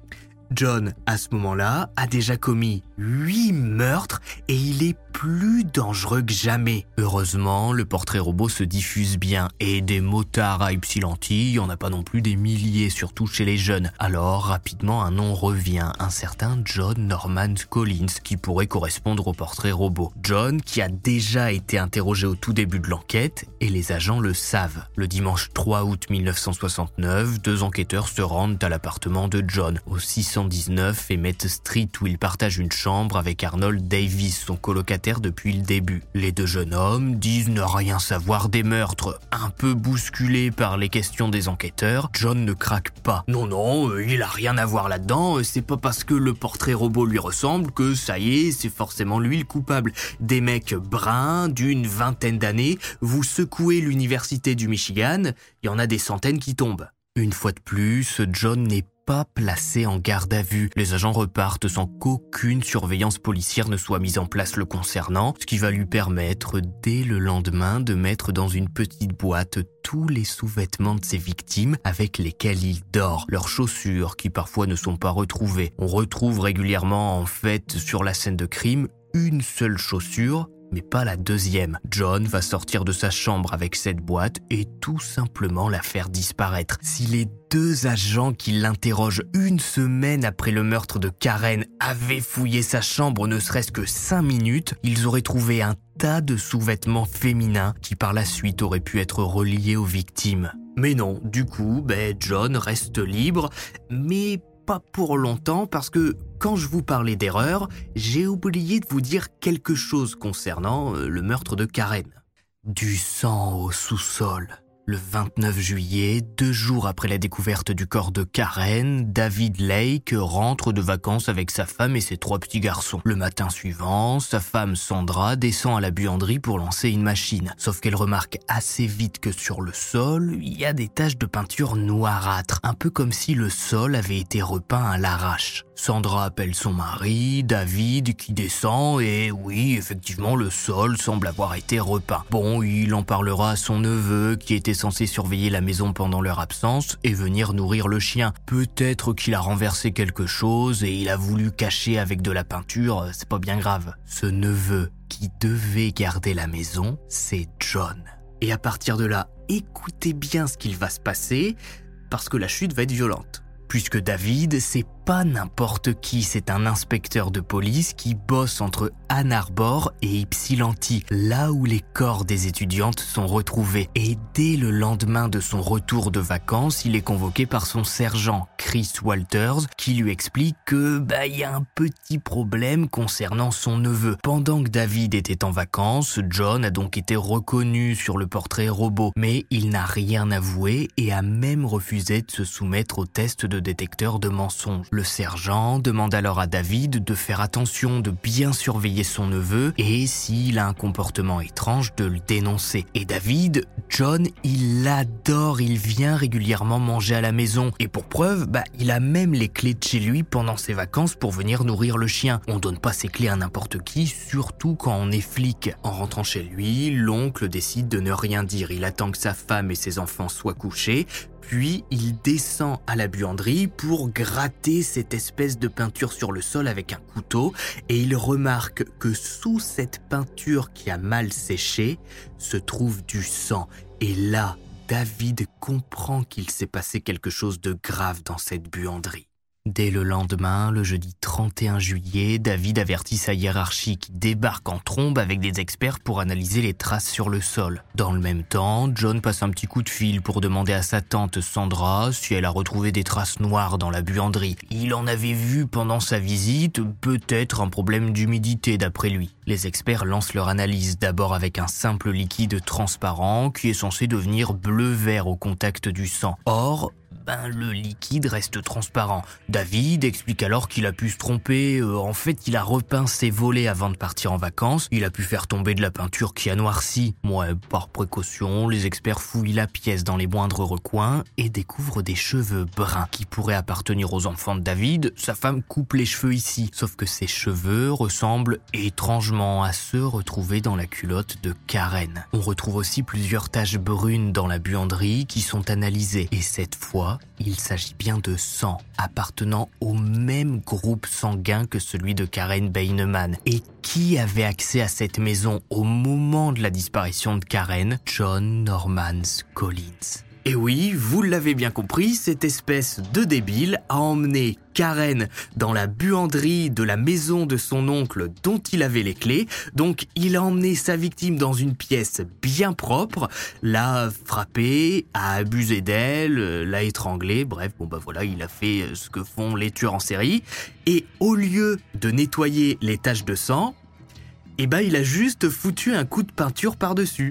John, à ce moment-là, a déjà commis huit meurtres et il est plus dangereux que jamais. Heureusement, le portrait robot se diffuse bien et des motards à Ypsilanti, il n'y en a pas non plus des milliers, surtout chez les jeunes. Alors, rapidement, un nom revient, un certain John Norman Collins, qui pourrait correspondre au portrait robot. John, qui a déjà été interrogé au tout début de l'enquête, et les agents le savent. Le dimanche trois août mille neuf cent soixante-neuf, deux enquêteurs se rendent à l'appartement de John, au six cent dix-neuf Emmett Street, où il partage une chambre avec Arnold Davis, son colocataire depuis le début. Les deux jeunes hommes disent ne rien savoir des meurtres. Un peu bousculé par les questions des enquêteurs, John ne craque pas. Non, non, il a rien à voir là-dedans, c'est pas parce que le portrait robot lui ressemble que ça y est, c'est forcément lui le coupable. Des mecs bruns, d'une vingtaine d'années, vous secouez l'université du Michigan, il y en a des centaines qui tombent. Une fois de plus, John n'est pas placé en garde à vue. Les agents repartent sans qu'aucune surveillance policière ne soit mise en place le concernant, ce qui va lui permettre, dès le lendemain, de mettre dans une petite boîte tous les sous-vêtements de ses victimes avec lesquels il dort. Leurs chaussures, qui parfois ne sont pas retrouvées. On retrouve régulièrement, en fait, sur la scène de crime, une seule chaussure, mais pas la deuxième. John va sortir de sa chambre avec cette boîte et tout simplement la faire disparaître. Si les deux agents qui l'interrogent une semaine après le meurtre de Karen avaient fouillé sa chambre ne serait-ce que cinq minutes, ils auraient trouvé un tas de sous-vêtements féminins qui par la suite auraient pu être reliés aux victimes. Mais non, du coup, ben John reste libre, mais pas pour longtemps parce que quand je vous parlais d'erreur, j'ai oublié de vous dire quelque chose concernant le meurtre de Karen. Du sang au sous-sol. Le vingt-neuf juillet, deux jours après la découverte du corps de Karen, David Lake rentre de vacances avec sa femme et ses trois petits garçons. Le matin suivant, sa femme Sandra descend à la buanderie pour lancer une machine. Sauf qu'elle remarque assez vite que sur le sol, il y a des taches de peinture noirâtres, un peu comme si le sol avait été repeint à l'arrache. Sandra appelle son mari, David, qui descend et oui, effectivement, le sol semble avoir été repeint. Bon, il en parlera à son neveu qui était censé surveiller la maison pendant leur absence et venir nourrir le chien. Peut-être qu'il a renversé quelque chose et il a voulu cacher avec de la peinture, c'est pas bien grave. Ce neveu qui devait garder la maison, c'est John. Et à partir de là, écoutez bien ce qu'il va se passer, parce que la chute va être violente. puisque David, c'est pas n'importe qui, c'est un inspecteur de police qui bosse entre Ann Arbor et Ypsilanti, là où les corps des étudiantes sont retrouvés. Et dès le lendemain de son retour de vacances, il est convoqué par son sergent, Chris Walters, qui lui explique que bah il y a un petit problème concernant son neveu. Pendant que David était en vacances, John a donc été reconnu sur le portrait robot, mais il n'a rien avoué et a même refusé de se soumettre au test de détecteur de mensonges. Le sergent demande alors à David de faire attention, de bien surveiller son neveu et s'il a un comportement étrange, de le dénoncer. Et David, John, il l'adore, il vient régulièrement manger à la maison. Et pour preuve, bah, il a même les clés de chez lui pendant ses vacances pour venir nourrir le chien. On donne pas ses clés à n'importe qui, surtout quand on est flic. En rentrant chez lui, l'oncle décide de ne rien dire. Il attend que sa femme et ses enfants soient couchés. Puis, il descend à la buanderie pour gratter cette espèce de peinture sur le sol avec un couteau et il remarque que sous cette peinture qui a mal séché se trouve du sang. Et là, David comprend qu'il s'est passé quelque chose de grave dans cette buanderie. Dès le lendemain, le jeudi trente et un juillet, David avertit sa hiérarchie qui débarque en trombe avec des experts pour analyser les traces sur le sol. Dans le même temps, John passe un petit coup de fil pour demander à sa tante Sandra si elle a retrouvé des traces noires dans la buanderie. Il en avait vu pendant sa visite, peut-être un problème d'humidité d'après lui. Les experts lancent leur analyse d'abord avec un simple liquide transparent qui est censé devenir bleu-vert au contact du sang. Or, ben, le liquide reste transparent. David explique alors qu'il a pu se tromper. Euh, en fait, il a repeint ses volets avant de partir en vacances. Il a pu faire tomber de la peinture qui a noirci. Ouais, par précaution, les experts fouillent la pièce dans les moindres recoins et découvrent des cheveux bruns qui pourraient appartenir aux enfants de David. Sa femme coupe les cheveux ici. Sauf que ces cheveux ressemblent étrangement à ceux retrouvés dans la culotte de Karen. On retrouve aussi plusieurs taches brunes dans la buanderie qui sont analysées. Et cette fois, il s'agit bien de sang appartenant au même groupe sanguin que celui de Karen Beineman. Et qui avait accès à cette maison au moment de la disparition de Karen? John Norman Collins. Et oui, vous l'avez bien compris, cette espèce de débile a emmené Karen dans la buanderie de la maison de son oncle dont il avait les clés. Donc il a emmené sa victime dans une pièce bien propre, l'a frappée, a abusé d'elle, l'a étranglée. Bref, bon bah voilà, il a fait ce que font les tueurs en série. Et au lieu de nettoyer les taches de sang, eh ben il a juste foutu un coup de peinture par-dessus.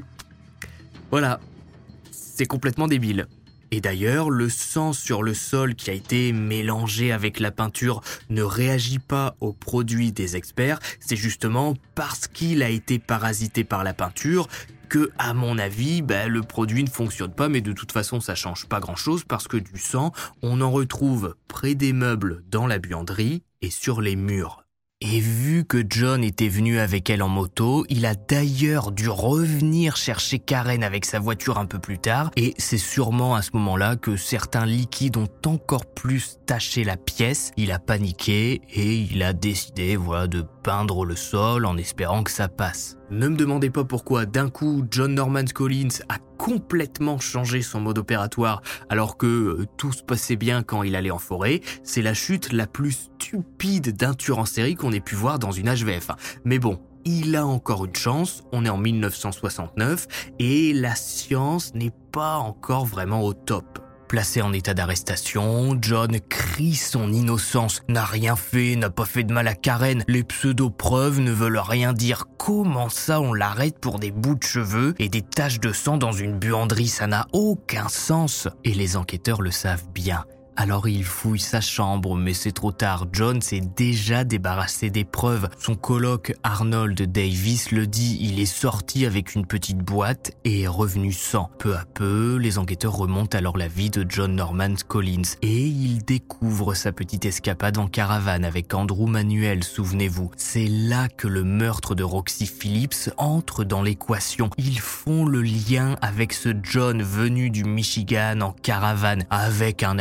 Voilà. C'est complètement débile. Et d'ailleurs, le sang sur le sol qui a été mélangé avec la peinture ne réagit pas aux produits des experts. C'est justement parce qu'il a été parasité par la peinture que, à mon avis, bah, le produit ne fonctionne pas. Mais de toute façon, ça change pas grand-chose parce que du sang, on en retrouve près des meubles dans la buanderie et sur les murs. Et vu que John était venu avec elle en moto, il a d'ailleurs dû revenir chercher Karen avec sa voiture un peu plus tard. Et c'est sûrement à ce moment-là que certains liquides ont encore plus taché la pièce. Il a paniqué et il a décidé voilà, de peindre le sol en espérant que ça passe. Ne me demandez pas pourquoi d'un coup John Norman Collins a complètement changé son mode opératoire alors que euh, tout se passait bien quand il allait en forêt. C'est la chute la plus stupide d'un tueur en série qu'on ait pu voir dans une H V F. Mais bon, il a encore une chance, on est en dix-neuf cent soixante-neuf et la science n'est pas encore vraiment au top. Placé en état d'arrestation, John crie son innocence. N'a rien fait, n'a pas fait de mal à Karen. Les pseudo-preuves ne veulent rien dire. Comment ça on l'arrête pour des bouts de cheveux et des taches de sang dans une buanderie? Ça n'a aucun sens. Et les enquêteurs le savent bien. Alors il fouille sa chambre, mais c'est trop tard. John s'est déjà débarrassé des preuves. Son coloc Arnold Davis le dit, il est sorti avec une petite boîte et est revenu sans. Peu à peu, les enquêteurs remontent alors la vie de John Norman Collins et ils découvrent sa petite escapade en caravane avec Andrew Manuel, souvenez-vous. C'est là que le meurtre de Roxy Phillips entre dans l'équation. Ils font le lien avec ce John venu du Michigan en caravane avec un ami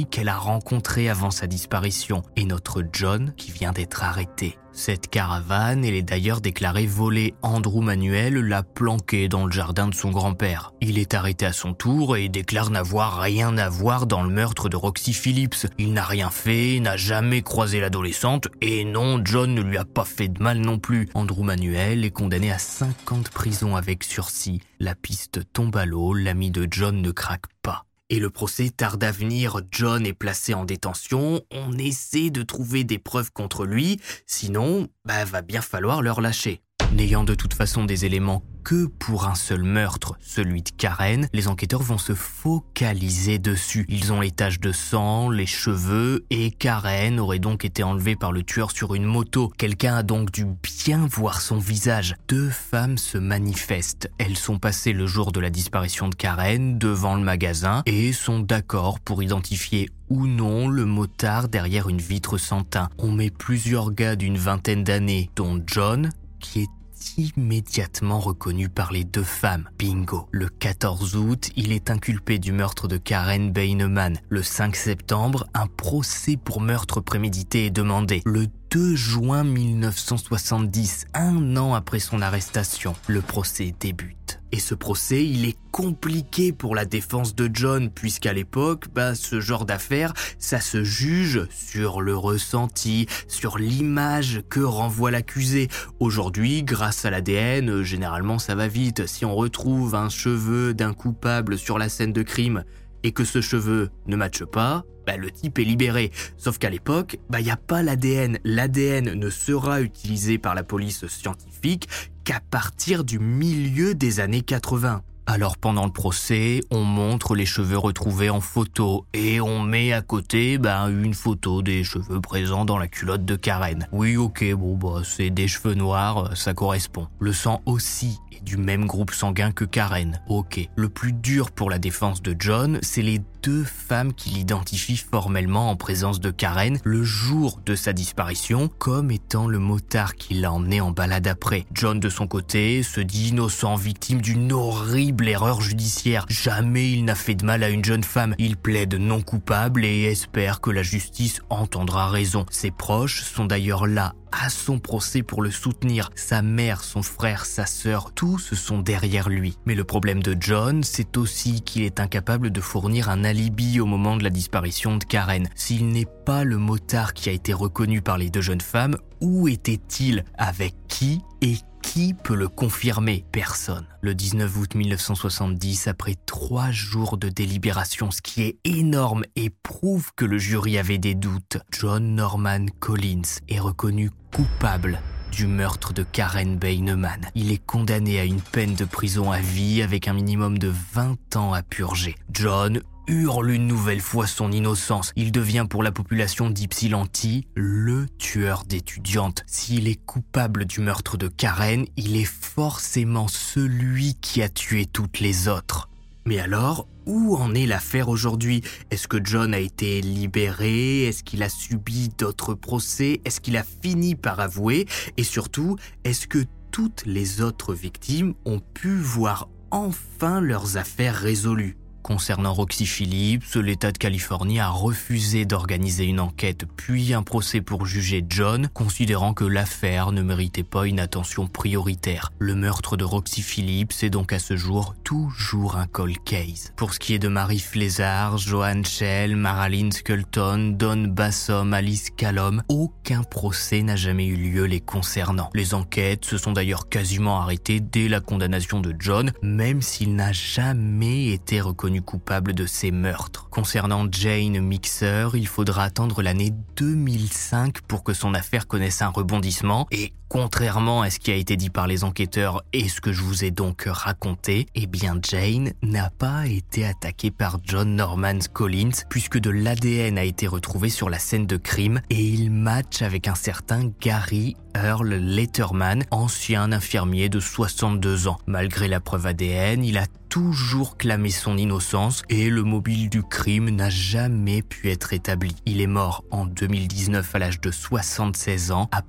femme qu'elle a rencontrée avant sa disparition et notre John qui vient d'être arrêté. Cette caravane, elle est d'ailleurs déclarée volée. Andrew Manuel l'a planquée dans le jardin de son grand-père. Il est arrêté à son tour et déclare n'avoir rien à voir dans le meurtre de Roxy Phillips. Il n'a rien fait, n'a jamais croisé l'adolescente et non, John ne lui a pas fait de mal non plus. Andrew Manuel est condamné à cinq ans de prison avec sursis. La piste tombe à l'eau, l'ami de John ne craque pas. Et le procès tarde à venir, John est placé en détention, on essaie de trouver des preuves contre lui, sinon, bah, va bien falloir le relâcher. N'ayant de toute façon des éléments que pour un seul meurtre, celui de Karen, les enquêteurs vont se focaliser dessus. Ils ont les taches de sang, les cheveux, et Karen aurait donc été enlevée par le tueur sur une moto. Quelqu'un a donc dû bien voir son visage. Deux femmes se manifestent. Elles sont passées le jour de la disparition de Karen devant le magasin et sont d'accord pour identifier ou non le motard derrière une vitre sans teint. On met plusieurs gars d'une vingtaine d'années, dont John, qui est immédiatement reconnu par les deux femmes. Bingo. Le quatorze août, il est inculpé du meurtre de Karen Beineman. Le cinq septembre, un procès pour meurtre prémédité est demandé. Le deux juin mille neuf cent soixante-dix, un an après son arrestation, le procès débute. Et ce procès, il est compliqué pour la défense de John, puisqu'à l'époque, bah, ce genre d'affaires, ça se juge sur le ressenti, sur l'image que renvoie l'accusé. Aujourd'hui, grâce à l'A D N, généralement ça va vite. Si on retrouve un cheveu d'un coupable sur la scène de crime et que ce cheveu ne matche pas, bah, le type est libéré. Sauf qu'à l'époque, bah, y a pas l'A D N. L'A D N ne sera utilisé par la police scientifique qu'à partir du milieu des années quatre-vingts. Alors pendant le procès, on montre les cheveux retrouvés en photo et on met à côté bah, une photo des cheveux présents dans la culotte de Karen. Oui, ok, bon bah c'est des cheveux noirs, ça correspond. Le sang aussi est du même groupe sanguin que Karen. Ok. Le plus dur pour la défense de John, c'est les deux femmes qui l'identifient formellement en présence de Karen le jour de sa disparition comme étant le motard qui l'a emmené en balade après. John de son côté se dit innocent, victime d'une horrible erreur judiciaire. Jamais il n'a fait de mal à une jeune femme. Il plaide non coupable et espère que la justice entendra raison. Ses proches sont d'ailleurs là à son procès pour le soutenir. Sa mère, son frère, sa sœur, tous sont derrière lui. Mais le problème de John, c'est aussi qu'il est incapable de fournir un alibi au moment de la disparition de Karen. S'il n'est pas le motard qui a été reconnu par les deux jeunes femmes, où était-il? Avec qui? Et qui peut le confirmer? Personne. Le dix-neuf août mille neuf cent soixante-dix, après trois jours de délibération, ce qui est énorme et prouve que le jury avait des doutes, John Norman Collins est reconnu coupable du meurtre de Karen Beineman. Il est condamné à une peine de prison à vie avec un minimum de vingt ans à purger. John hurle une nouvelle fois son innocence. Il devient pour la population d'Ypsilanti le tueur d'étudiantes. S'il est coupable du meurtre de Karen, il est forcément celui qui a tué toutes les autres. Mais alors, où en est l'affaire aujourd'hui? Est-ce que John a été libéré? Est-ce qu'il a subi d'autres procès? Est-ce qu'il a fini par avouer? Et surtout, est-ce que toutes les autres victimes ont pu voir enfin leurs affaires résolues? Concernant Roxy Phillips, l'État de Californie a refusé d'organiser une enquête puis un procès pour juger John, considérant que l'affaire ne méritait pas une attention prioritaire. Le meurtre de Roxy Phillips est donc à ce jour toujours un cold case. Pour ce qui est de Mary Flézard, Joanne Schell, Marilyn Skelton, Don Bassom, Alice Callum, aucun procès n'a jamais eu lieu les concernant. Les enquêtes se sont d'ailleurs quasiment arrêtées dès la condamnation de John, même s'il n'a jamais été reconnu coupable de ces meurtres. Concernant Jane Mixer, il faudra attendre l'année deux mille cinq pour que son affaire connaisse un rebondissement et contrairement à ce qui a été dit par les enquêteurs et ce que je vous ai donc raconté, eh bien Jane n'a pas été attaquée par John Norman Collins puisque de l'A D N a été retrouvé sur la scène de crime et il match avec un certain Gary Earl Letterman, ancien infirmier de soixante-deux ans. Malgré la preuve A D N, il a toujours clamé son innocence et le mobile du crime n'a jamais pu être établi. Il est mort en deux mille dix-neuf à l'âge de soixante-seize ans après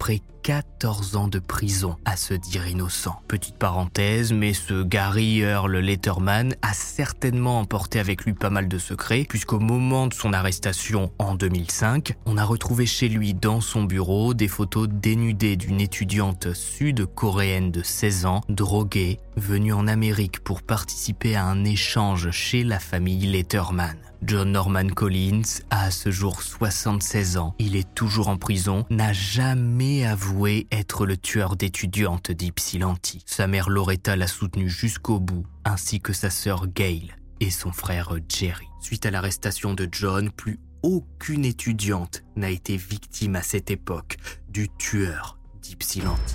quatorze ans de prison à se dire innocent. Petite parenthèse, mais ce Gary Earl Letterman a certainement emporté avec lui pas mal de secrets, puisqu'au moment de son arrestation en deux mille cinq, on a retrouvé chez lui dans son bureau des photos dénudées d'une étudiante sud-coréenne de seize ans, droguée, venue en Amérique pour participer à un échange chez la famille Letterman. John Norman Collins a à ce jour soixante-seize ans, il est toujours en prison, n'a jamais avoué être le tueur d'étudiantes d'Ypsilanti. Sa mère Loretta l'a soutenu jusqu'au bout, ainsi que sa sœur Gail et son frère Jerry. Suite à l'arrestation de John, plus aucune étudiante n'a été victime à cette époque du tueur d'Ypsilanti.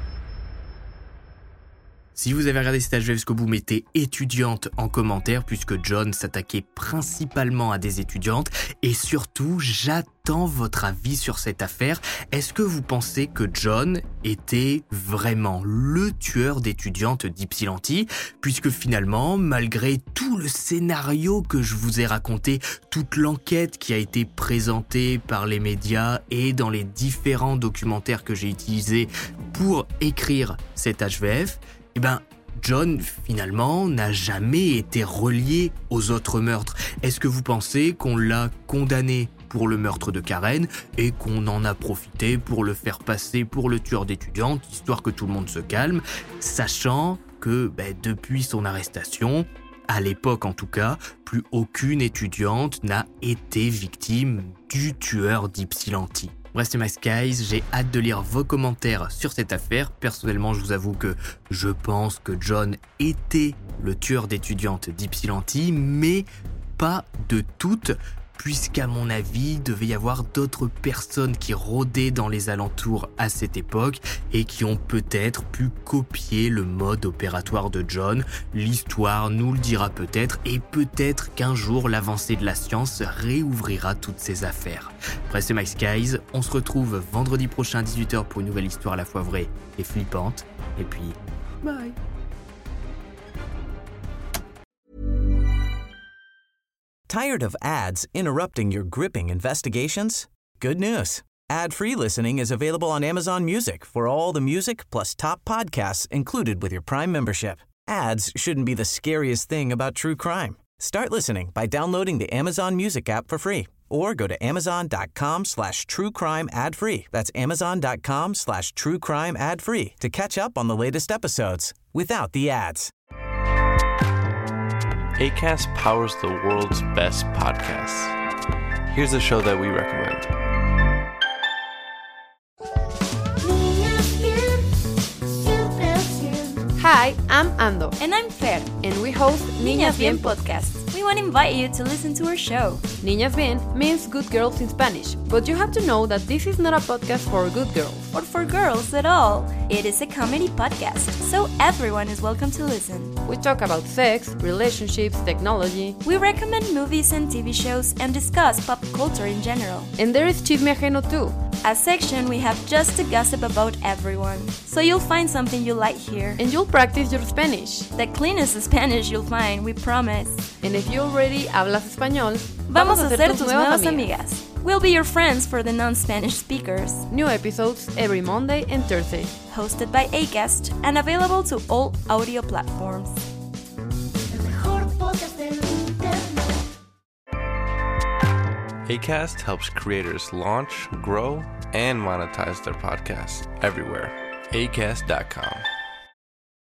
Si vous avez regardé cet H V F jusqu'au bout, mettez étudiante en commentaire puisque John s'attaquait principalement à des étudiantes et surtout, j'attends votre avis sur cette affaire. Est-ce que vous pensez que John était vraiment le tueur d'étudiantes d'Ypsilanti puisque finalement, malgré tout le scénario que je vous ai raconté, toute l'enquête qui a été présentée par les médias et dans les différents documentaires que j'ai utilisés pour écrire cet H V F, eh ben, John, finalement, n'a jamais été relié aux autres meurtres. Est-ce que vous pensez qu'on l'a condamné pour le meurtre de Karen et qu'on en a profité pour le faire passer pour le tueur d'étudiantes, histoire que tout le monde se calme, sachant que ben, depuis son arrestation, à l'époque en tout cas, plus aucune étudiante n'a été victime du tueur d'Ypsilanti. Bref, c'est Max Guys, j'ai hâte de lire vos commentaires sur cette affaire. Personnellement, je vous avoue que je pense que John était le tueur d'étudiantes d'Ypsilanti, mais pas de toutes, puisqu'à mon avis, il devait y avoir d'autres personnes qui rôdaient dans les alentours à cette époque et qui ont peut-être pu copier le mode opératoire de John. L'histoire nous le dira peut-être et peut-être qu'un jour l'avancée de la science réouvrira toutes ces affaires. Bref, c'est Max Guys, on se retrouve vendredi prochain à dix-huit heures pour une nouvelle histoire à la fois vraie et flippante. Et puis, bye. Tired of ads interrupting your gripping investigations? Good news. Ad-free listening is available on Amazon Music for all the music plus top podcasts included with your Prime membership. Ads shouldn't be the scariest thing about true crime. Start listening by downloading the Amazon Music app for free or go to amazon.com slash true crime ad free. That's amazon.com slash true crime ad free to catch up on the latest episodes without the ads. Acast powers the world's best podcasts. Here's a show that we recommend. Hi, I'm Ando. And I'm Fer. And we host Niñas Bien Podcast. We want to invite you to listen to our show. Niñas Bien means good girls in Spanish, but you have to know that this is not a podcast for good girls. Or for girls at all. It is a comedy podcast, so everyone is welcome to listen. We talk about sex, relationships, technology. We recommend movies and T V shows and discuss pop culture in general. And there is Chisme Ajeno too. A section we have just to gossip about everyone. So you'll find something you like here. And you'll practice your Spanish. The cleanest Spanish you'll find, we promise. And if you already hablas español, vamos a ser tus nuevas amigas. We'll be your friends for the non-Spanish speakers. New episodes every Monday and Thursday. Hosted by Acast and available to all audio platforms. Acast helps creators launch, grow, and monetize their podcasts everywhere. acast dot com.